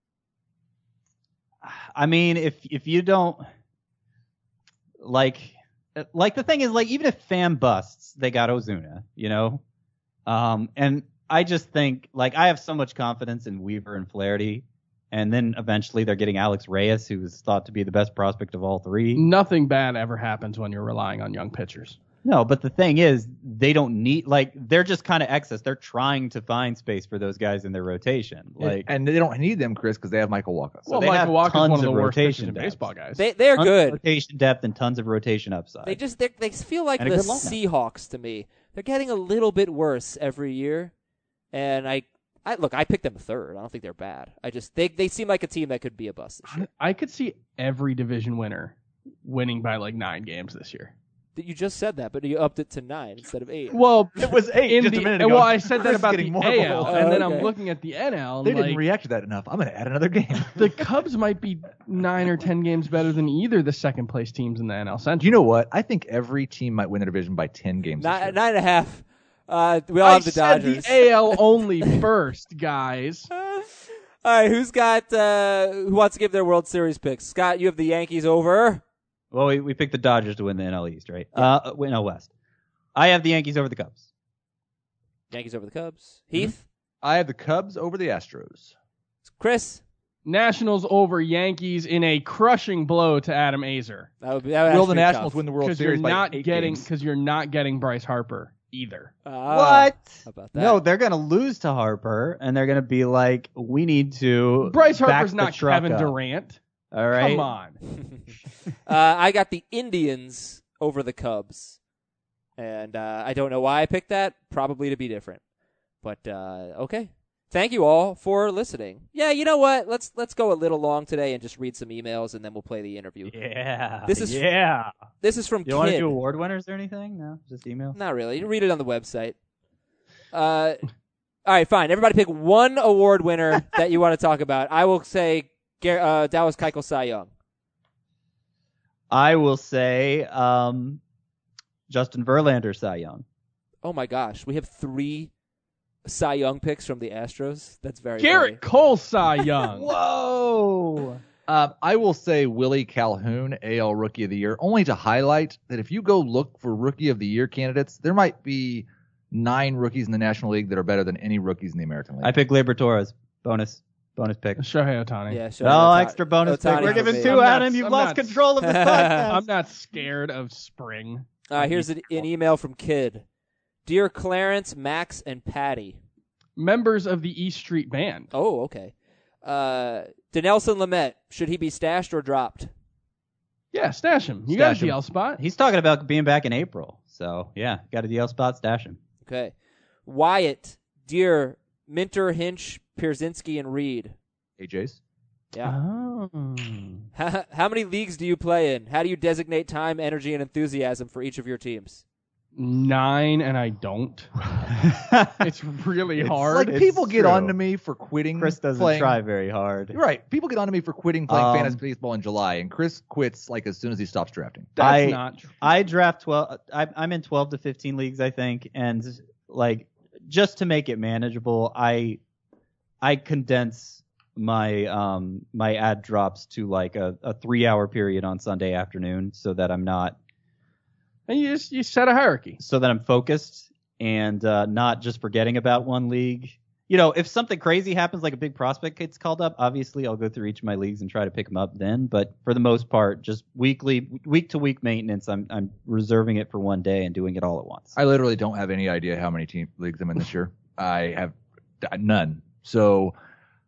I mean, if you don't like the thing is, like, even if Pham busts, they got Ozuna, you know? And I just think, like, I have so much confidence in Weaver and Flaherty, and then eventually they're getting Alex Reyes, who is thought to be the best prospect of all three. Nothing bad ever happens when you're relying on young pitchers. No, but the thing is, they don't need, like, they're just kind of excess. They're trying to find space for those guys in their rotation. Like, and they don't need them, Chris, because they have Michael Walker. Well, they have Michael Walker's tons one of the of worst pitchers rotation in depth. baseball, guys. They're tons of good. rotation depth and tons of rotation upside. They feel like And the a good lineup. Seahawks to me. They're getting a little bit worse every year, and I picked them third. I don't think they're bad. They seem like a team that could be a bust this year. I could see every division winner winning by like 9 games this year. You just said that, but you upped it to 9 instead of 8. Well, It was 8 in just the, a minute ago. well, I said that Chris about getting the more AL, bold. and then Okay. I'm looking at the NL. They And didn't like, react to that enough. I'm going to add another game. the Cubs might be 9 or 10 games better than either the second place teams in the NL Central. You know what? I think every team might win their division by 10 games. This year. 9.5. We all I have the said Dodgers. the AL only first, guys. All right, who wants to give their World Series picks? Scott, you have the Yankees over. Well, we picked the Dodgers to win the NL East, right? Win NL West. I have the Yankees over the Cubs. Yankees over the Cubs. Heath, I have the Cubs over the Astros. Chris. Nationals over Yankees in a crushing blow to Adam Azer. That would Will actually the be Nationals tough. win the World Because you're Series by not 8 getting games? because you're not getting Bryce Harper either. What? How about that? No, they're going to lose to Harper, and they're going to be like, we need to Bryce back Harper's the not truck Kevin up. Durant. All right. Come on. I got the Indians over the Cubs, and I don't know why I picked that. Probably to be different, but okay. Thank you all for listening. Yeah, you know what? Let's go a little long today and just read some emails, and then we'll play the interview. Yeah. This is- yeah. This is from You want to Kid. do award winners or anything? No, just email. Not really. You read it on the website. All right, fine. Everybody pick one award winner that you want to talk about. I will say Dallas Keuchel Cy Young. I will say Justin Verlander Cy Young. Oh my gosh, we have 3 Cy Young picks from the Astros. That's very Garrett Cole Cy Young. Whoa. I will say Willie Calhoun, AL Rookie of the Year, only to highlight that if you go look for Rookie of the Year candidates, there might be 9 rookies in the National League that are better than any rookies in the American League. I pick Gleyber Torres. Bonus pick. Shohei Ohtani. Yeah, sure. No, extra bonus pick. Ohtani We're for giving me. 2, I'm not- Adam. You've I'm lost not- control of this podcast. I'm not scared of spring. Here's an email from Kid. Dear Clarence, Max, and Patty. Members of the East Street Band. Oh, okay. Denelson Lamet, should he be stashed or dropped? Yeah, stash him. You got a Stash him. DL spot. He's talking about being back in April. So, yeah, got a DL spot, stash him. Okay. Wyatt, dear Minter, Hinch, Pierzynski, and Reed. AJ's. Yeah. Oh. How many leagues do you play in? How do you designate time, energy, and enthusiasm for each of your teams? 9 and I don't. It's really hard. Like people get true. on to me for quitting. Chris doesn't playing. try very hard. You're right. People get on to me for quitting playing Um, fantasy baseball in July, and Chris quits like as soon as he stops drafting. That's not true. I draft 12. I'm in 12 to 15 leagues, I think, and like just to make it manageable, I condense my my ad drops to like a 3-hour period on Sunday afternoon, so that I'm not And you set a hierarchy. so that I'm focused and not just forgetting about one league. You know, if something crazy happens, like a big prospect gets called up, obviously I'll go through each of my leagues and try to pick them up then. But for the most part, just week to week maintenance, I'm reserving it for one day and doing it all at once. I literally don't have any idea how many team leagues I'm in this year. I have none. So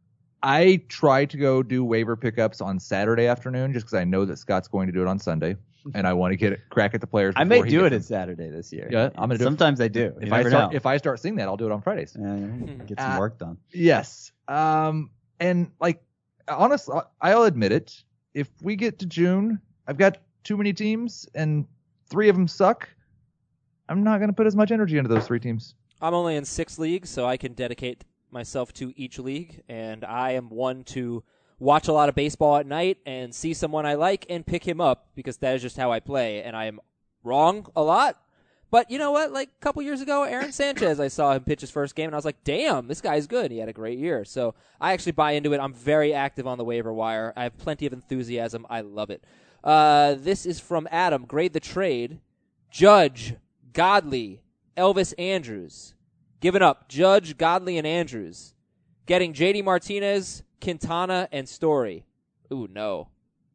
I try to go do waiver pickups on Saturday afternoon just because I know that Scott's going to do it on Sunday. and I want to get a crack at the players. I may before he do it gets at Saturday this year. Yeah, I'm gonna do it. Sometimes I do. If I start seeing that, I'll do it on Fridays. Get some work done. Yes. And like, honestly, I'll admit it. If we get to June, I've got too many teams and 3 of them suck. I'm not going to put as much energy into those 3 teams. I'm only in 6 leagues, so I can dedicate myself to each league, and I am one to watch a lot of baseball at night and see someone I like and pick him up because that is just how I play, and I am wrong a lot. But you know what? Like a couple years ago, Aaron Sanchez, I saw him pitch his first game, and I was like, damn, this guy's good. He had a great year. So I actually buy into it. I'm very active on the waiver wire. I have plenty of enthusiasm. I love it. This is from Adam. Grade the trade. Judge, Godley, Elvis Andrews. Giving up Judge, Godley, and Andrews. Getting J.D. Martinez, Quintana, and Story. Ooh, no.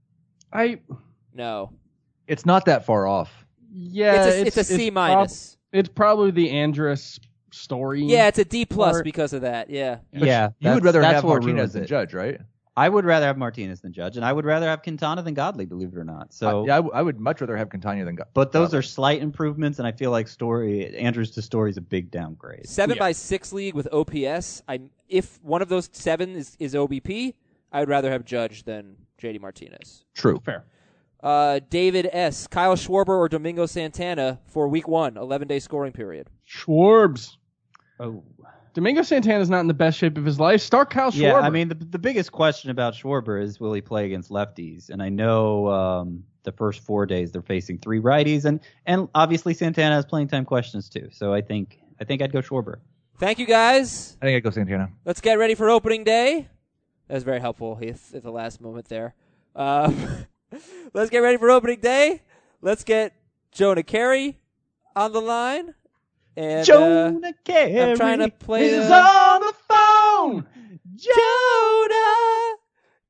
No. It's not that far off. Yeah, It's a C minus. It's probably the Andrus Story. Yeah, it's a D plus Part. because of that. Yeah. Yeah, You would rather that's have what Martinez ruins than it. Judge, right? I would rather have Martinez than Judge, and I would rather have Quintana than Godley, believe it or not. So, I would much rather have Quintana than but those are slight improvements, and I feel like Andrews to Story is a big downgrade. 7x6 league with OPS. If one of those 7 is OBP, I would rather have Judge than JD Martinez. True. Fair. David S. Kyle Schwarber or Domingo Santana for week 1, 11-day scoring period. Schwarbs. Oh. Domingo Santana's not in the best shape of his life. Start Kyle Schwarber. Yeah, I mean, the biggest question about Schwarber is will he play against lefties? And I know the first 4 days they're facing 3 righties, and obviously Santana has playing time questions too. So I think I'd go Schwarber. Thank you, guys. I think I'd go Santana. Let's get ready for opening day. That was very helpful at the last moment there. Let's get ready for opening day. Let's get Jonah Carey on the line. And, Jonah Carey I'm trying to play He's on the phone. Jonah.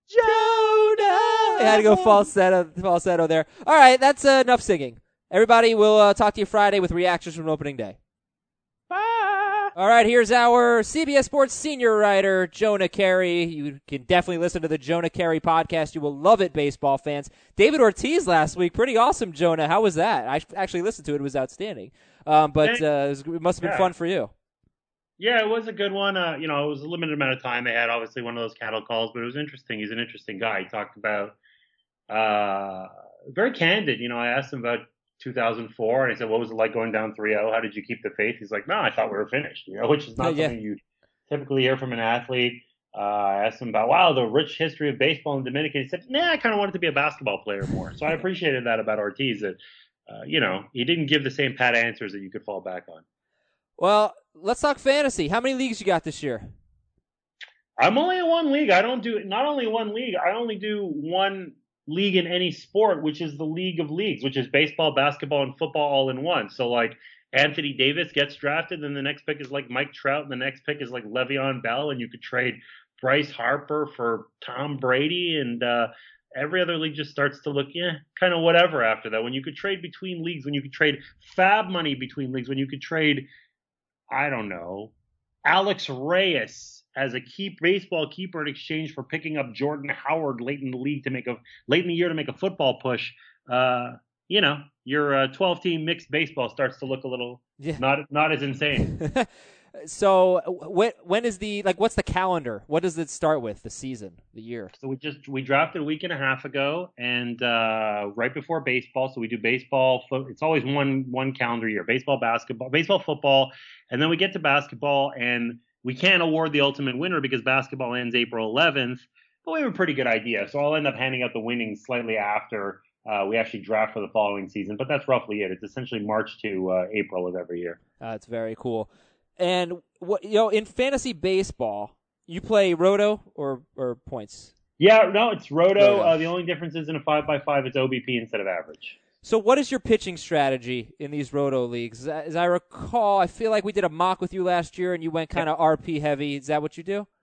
I had to go falsetto there. All right, that's enough singing. Everybody, we'll talk to you Friday with reactions from opening day. Bye. All right, here's our CBS Sports senior writer, Jonah Carey. You can definitely listen to the Jonah Carey podcast. You will love it, baseball fans. David Ortiz last week, pretty awesome, Jonah. How was that? I actually listened to it. It was outstanding. But it must have been fun for you. Yeah, it was a good one. It was a limited amount of time they had. Obviously, one of those cattle calls, but it was interesting. He's an interesting guy. He talked about very candid. I asked him about 2004, and I said, "What was it like going down 3-0? How did you keep the faith?" He's like, "No, I thought we were finished." Which is not something you typically hear from an athlete. I asked him about, the rich history of baseball in Dominican. He said, "Nah, I kind of wanted to be a basketball player more." So I appreciated that about Ortiz. That he didn't give the same pat answers that you could fall back on. Well, let's talk fantasy. How many leagues you got this year? I'm only in one league. I don't do not only one league. I only do one league in any sport, which is the League of Leagues, which is baseball, basketball, and football all in one. So like Anthony Davis gets drafted, then the next pick is like Mike Trout, and the next pick is like Le'Veon Bell, and you could trade Bryce Harper for Tom Brady, and every other league just starts to look, kind of whatever after that. When you could trade between leagues, when you could trade fab money between leagues, when you could trade, I don't know, Alex Reyes as a baseball keeper in exchange for picking up Jordan Howard late in the year to make a football push. Your 12-team mixed baseball starts to look a little not as insane. So when is what's the calendar? What does it start with? The season, the year? So we drafted a week and a half ago, and right before baseball. So we do baseball. It's always one calendar year: baseball, basketball, baseball, football, and then we get to basketball, and we can't award the ultimate winner because basketball ends April 11th. But we have a pretty good idea, so I'll end up handing out the winnings slightly after we actually draft for the following season. But that's roughly it. It's essentially March to April of every year. That's very cool. And in fantasy baseball, you play roto or points? Yeah, no, it's roto. The only difference is in a 5x5, it's OBP instead of average. So what is your pitching strategy in these roto leagues? As I recall, I feel like we did a mock with you last year, and you went kind of RP heavy. Is that what you do?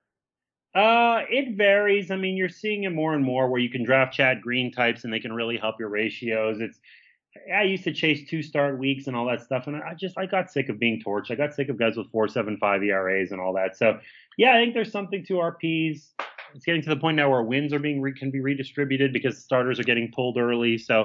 It varies. I mean, you're seeing it more and more where you can draft Chad Green types, and they can really help your ratios. I used to chase 2-start weeks and all that stuff, and I got sick of being torched. I got sick of guys with 4.75 ERAs and all that. So, yeah, I think there's something to RPs. It's getting to the point now where wins can be redistributed because starters are getting pulled early. So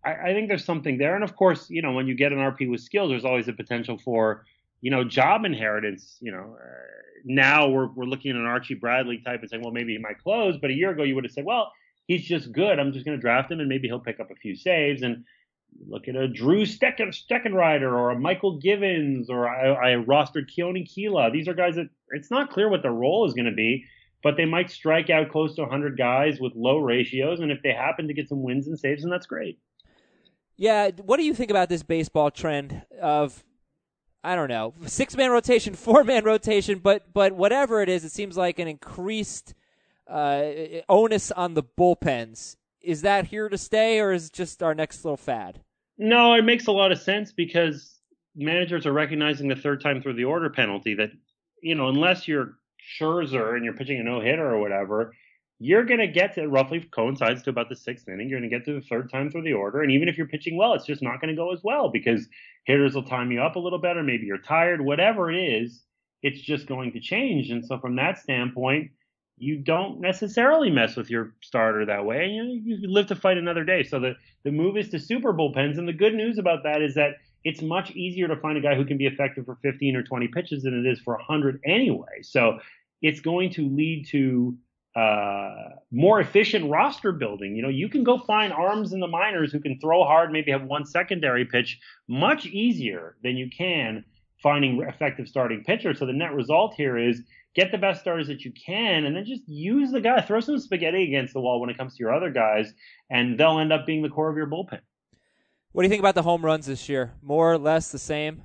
I think there's something there. And of course, when you get an RP with skills, there's always a potential for, job inheritance. Now we're looking at an Archie Bradley type and saying, well, maybe he might close. But a year ago, you would have said, well, he's just good. I'm just going to draft him and maybe he'll pick up a few saves. And look at a Drew Steckenrider or a Michael Givens, or I rostered Keone Keela. These are guys that it's not clear what their role is going to be, but they might strike out close to 100 guys with low ratios. And if they happen to get some wins and saves, then that's great. Yeah, what do you think about this baseball trend of, I don't know, 6-man rotation, 4-man rotation, but whatever it is, it seems like an increased onus on the bullpens. Is that here to stay, or is it just our next little fad? No, it makes a lot of sense because managers are recognizing the third time through the order penalty that, unless you're Scherzer and you're pitching a no-hitter or whatever, you're going to get to roughly coincides to about the 6th inning. You're going to get to the third time through the order. And even if you're pitching well, it's just not going to go as well because hitters will time you up a little better. Maybe you're tired, whatever it is, it's just going to change. And so from that standpoint, you don't necessarily mess with your starter that way. You live to fight another day. So the move is to super bullpens. And the good news about that is that it's much easier to find a guy who can be effective for 15 or 20 pitches than it is for 100 anyway. So it's going to lead to more efficient roster building. You can go find arms in the minors who can throw hard, maybe have one secondary pitch much easier than you can finding effective starting pitchers. So the net result here is get the best starters that you can, and then just use the guy, throw some spaghetti against the wall when it comes to your other guys, and they'll end up being the core of your bullpen. What do you think about the home runs this year? More or less the same?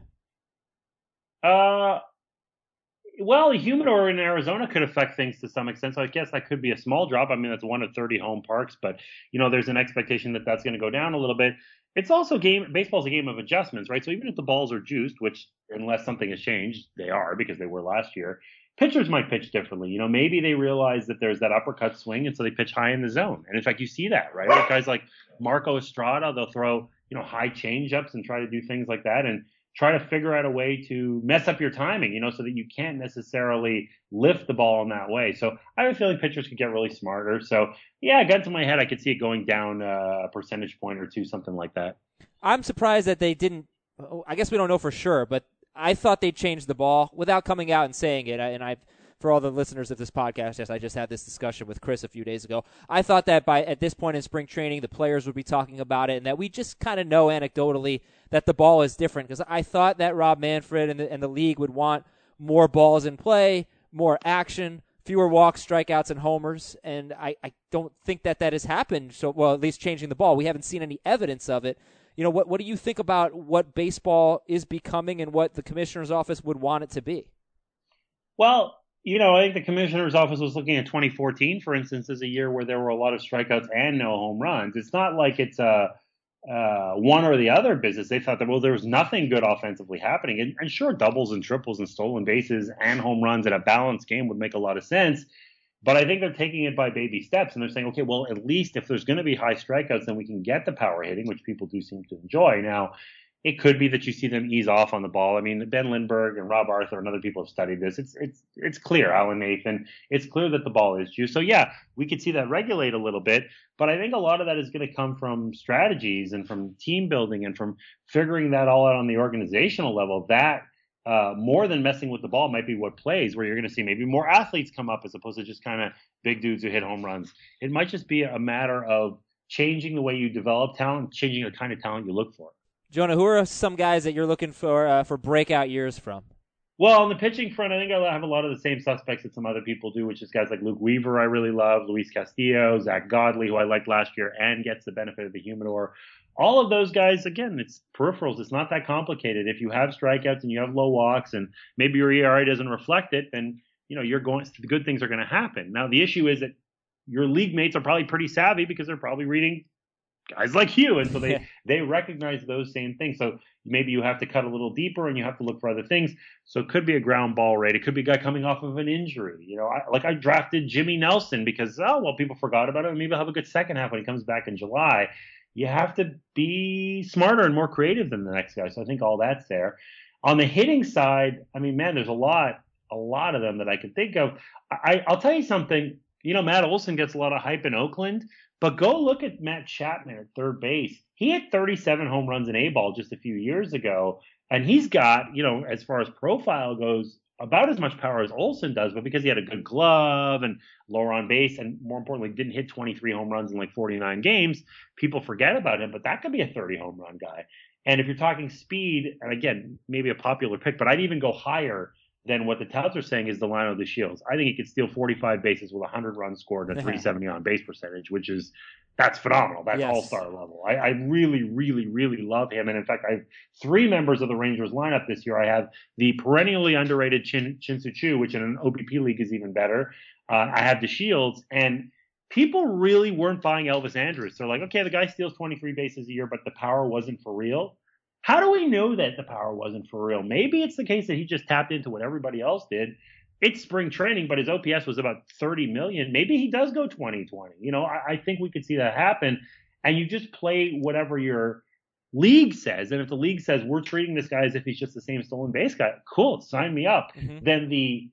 Well, the humidor in Arizona could affect things to some extent, so I guess that could be a small drop. I mean, that's 1 of 30 home parks, but there's an expectation that that's going to go down a little bit. It's also baseball's a game of adjustments, right? So even if the balls are juiced, which unless something has changed, they are because they were last year, pitchers might pitch differently. Maybe they realize that there's that uppercut swing, and so they pitch high in the zone. And in fact, you see that, right? With guys like Marco Estrada, they'll throw high changeups and try to do things like that, and try to figure out a way to mess up your timing, so that you can't necessarily lift the ball in that way. So I have a feeling pitchers could get really smarter. So yeah, gun to my head, I could see it going down a percentage point or two, something like that. I'm surprised that they didn't. I guess we don't know for sure, but I thought they'd change the ball without coming out and saying it. And for all the listeners of this podcast, yes, I just had this discussion with Chris a few days ago. I thought that at this point in spring training, the players would be talking about it, and that we just kind of know anecdotally that the ball is different. Because I thought that Rob Manfred and the league would want more balls in play, more action, fewer walks, strikeouts, and homers. And I don't think that has happened. So, well, at least changing the ball. We haven't seen any evidence of it. What do you think about what baseball is becoming and what the commissioner's office would want it to be? Well, I think the commissioner's office was looking at 2014, for instance, as a year where there were a lot of strikeouts and no home runs. It's not like it's a one or the other business. They thought that, there was nothing good offensively happening. And sure, doubles and triples and stolen bases and home runs in a balanced game would make a lot of sense. But I think they're taking it by baby steps, and they're saying, okay, well, at least if there's going to be high strikeouts, then we can get the power hitting, which people do seem to enjoy. Now, it could be that you see them ease off on the ball. I mean, Ben Lindbergh and Rob Arthur and other people have studied this. It's clear, Alan Nathan. It's clear that the ball is juiced. So, yeah, we could see that regulate a little bit. But I think a lot of that is going to come from strategies and from team building and from figuring that all out on the organizational level. That more than messing with the ball might be what plays, where you're going to see maybe more athletes come up as opposed to just kind of big dudes who hit home runs. It might just be a matter of changing the way you develop talent, changing the kind of talent you look for. Jonah, who are some guys that you're looking for breakout years from? Well, on the pitching front, I think I have a lot of the same suspects that some other people do, which is guys like Luke Weaver I really love, Luis Castillo, Zach Godley, who I liked last year and gets the benefit of the humidor. All of those guys, again, it's peripherals. It's not that complicated. If you have strikeouts and you have low walks and maybe your ERA doesn't reflect it, then the good things are going to happen. Now, the issue is that your league mates are probably pretty savvy because they're probably reading guys like you, and so they recognize those same things. So maybe you have to cut a little deeper and you have to look for other things. So it could be a ground ball rate. It could be a guy coming off of an injury. I drafted Jimmy Nelson because people forgot about it, and maybe he'll have a good second half when he comes back in July. You have to be smarter and more creative than the next guy. So I think all that's there. On the hitting side, I mean, man, there's a lot of them that I could think of. I'll tell you something. Matt Olson gets a lot of hype in Oakland, but go look at Matt Chapman at third base. He had 37 home runs in A-ball just a few years ago, and he's got, as far as profile goes, about as much power as Olson does, but because he had a good glove and lower on base, and more importantly, didn't hit 23 home runs in like 49 games, people forget about him, but that could be a 30 home run guy. And if you're talking speed, and again, maybe a popular pick, but I'd even go higher than what the touts are saying is Delino DeShields. I think he could steal 45 bases with 100 runs scored and a 370 on base percentage, that's phenomenal. That's all-star level. I really, really, really love him. And in fact, I have 3 members of the Rangers lineup this year. I have the perennially underrated Chin-Soo Choo, which in an OBP league is even better. I have DeShields, and people really weren't buying Elvis Andrus. They're like, okay, the guy steals 23 bases a year, but the power wasn't for real. How do we know that the power wasn't for real? Maybe it's the case that he just tapped into what everybody else did. It's spring training, but his OPS was about 30 million. Maybe he does go 2020. I think we could see that happen. And you just play whatever your league says. And if the league says we're treating this guy as if he's just the same stolen base guy, cool, sign me up. Mm-hmm. Then the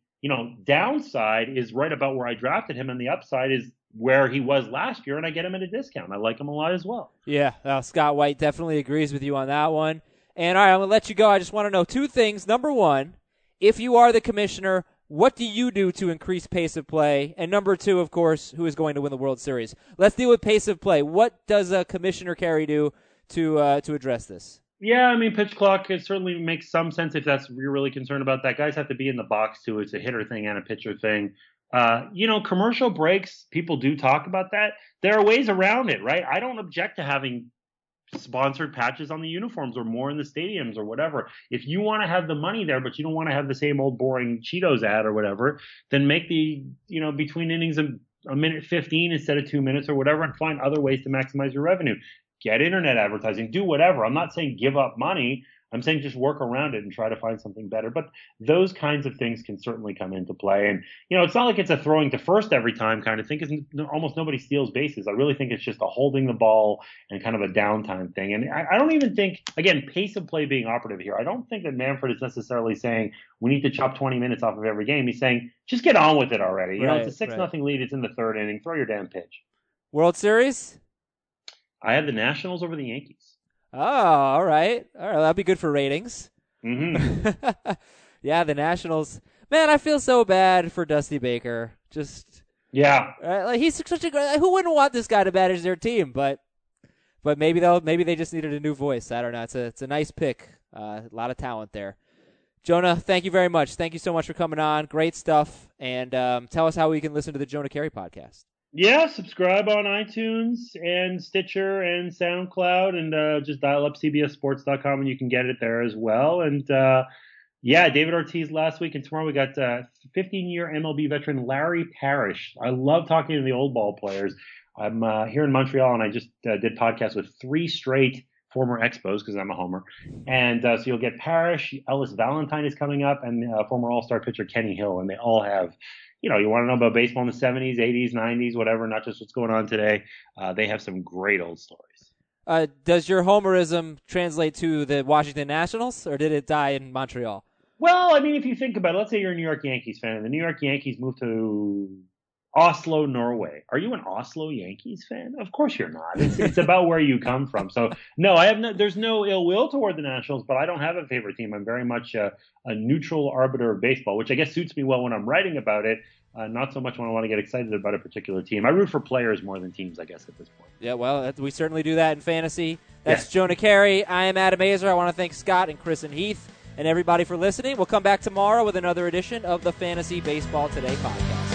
downside is right about where I drafted him, and the upside is where he was last year, and I get him at a discount. I like him a lot as well. Yeah, Scott White definitely agrees with you on that one. And all right, I'm going to let you go. I just want to know 2 things. Number 1, if you are the commissioner, what do you do to increase pace of play? And number 2, of course, who is going to win the World Series? Let's deal with pace of play. What does Commissioner Carey do to address this? Yeah, pitch clock, it certainly makes some sense if you're really concerned about that. Guys have to be in the box, too. It's a hitter thing and a pitcher thing. Commercial breaks, people do talk about that. There are ways around it, right? I don't object to having sponsored patches on the uniforms or more in the stadiums or whatever. If you want to have the money there, but you don't want to have the same old boring Cheetos ad or whatever, then make the, between innings a minute 15 instead of 2 minutes or whatever, and find other ways to maximize your revenue. Get internet advertising, do whatever. I'm not saying give up money. I'm saying just work around it and try to find something better. But those kinds of things can certainly come into play. And, it's not like it's a throwing to first every time kind of thing, because almost nobody steals bases. I really think it's just a holding the ball and kind of a downtime thing. And I don't even think, again, pace of play being operative here, I don't think that Manfred is necessarily saying we need to chop 20 minutes off of every game. He's saying just get on with it already. It's a 6-0 lead. It's in the 3rd inning. Throw your damn pitch. World Series? I have the Nationals over the Yankees. Oh, all right. That'd be good for ratings. Mm-hmm. Yeah, the Nationals. Man, I feel so bad for Dusty Baker. Like he's such a who wouldn't want this guy to manage their team? But maybe they just needed a new voice. I don't know. It's a nice pick. A lot of talent there. Jonah, thank you very much. Thank you so much for coming on. Great stuff. And tell us how we can listen to the Jonah Carey podcast. Yeah, subscribe on iTunes and Stitcher and SoundCloud, and just dial up cbssports.com and you can get it there as well. And David Ortiz last week, and tomorrow we got 15-year MLB veteran Larry Parrish. I love talking to the old ball players. I'm here in Montreal, and I just did podcasts with 3 straight former Expos because I'm a homer. And so you'll get Parrish, Ellis Valentine is coming up, and former All-Star pitcher Kenny Hill, and they all have you want to know about baseball in the 70s, 80s, 90s, whatever, not just what's going on today. They have some great old stories. Does your homerism translate to the Washington Nationals, or did it die in Montreal? Well, if you think about it, let's say you're a New York Yankees fan, and the New York Yankees moved to Oslo, Norway. Are you an Oslo Yankees fan? Of course you're not. It's about where you come from. So no, there's no ill will toward the Nationals, but I don't have a favorite team. I'm very much a neutral arbiter of baseball, which I guess suits me well when I'm writing about it. Not so much when I want to get excited about a particular team. I root for players more than teams, I guess, at this point. Yeah, well, we certainly do that in fantasy. That's Jonah Carey. I am Adam Azer. I want to thank Scott and Chris and Heath and everybody for listening. We'll come back tomorrow with another edition of the Fantasy Baseball Today podcast.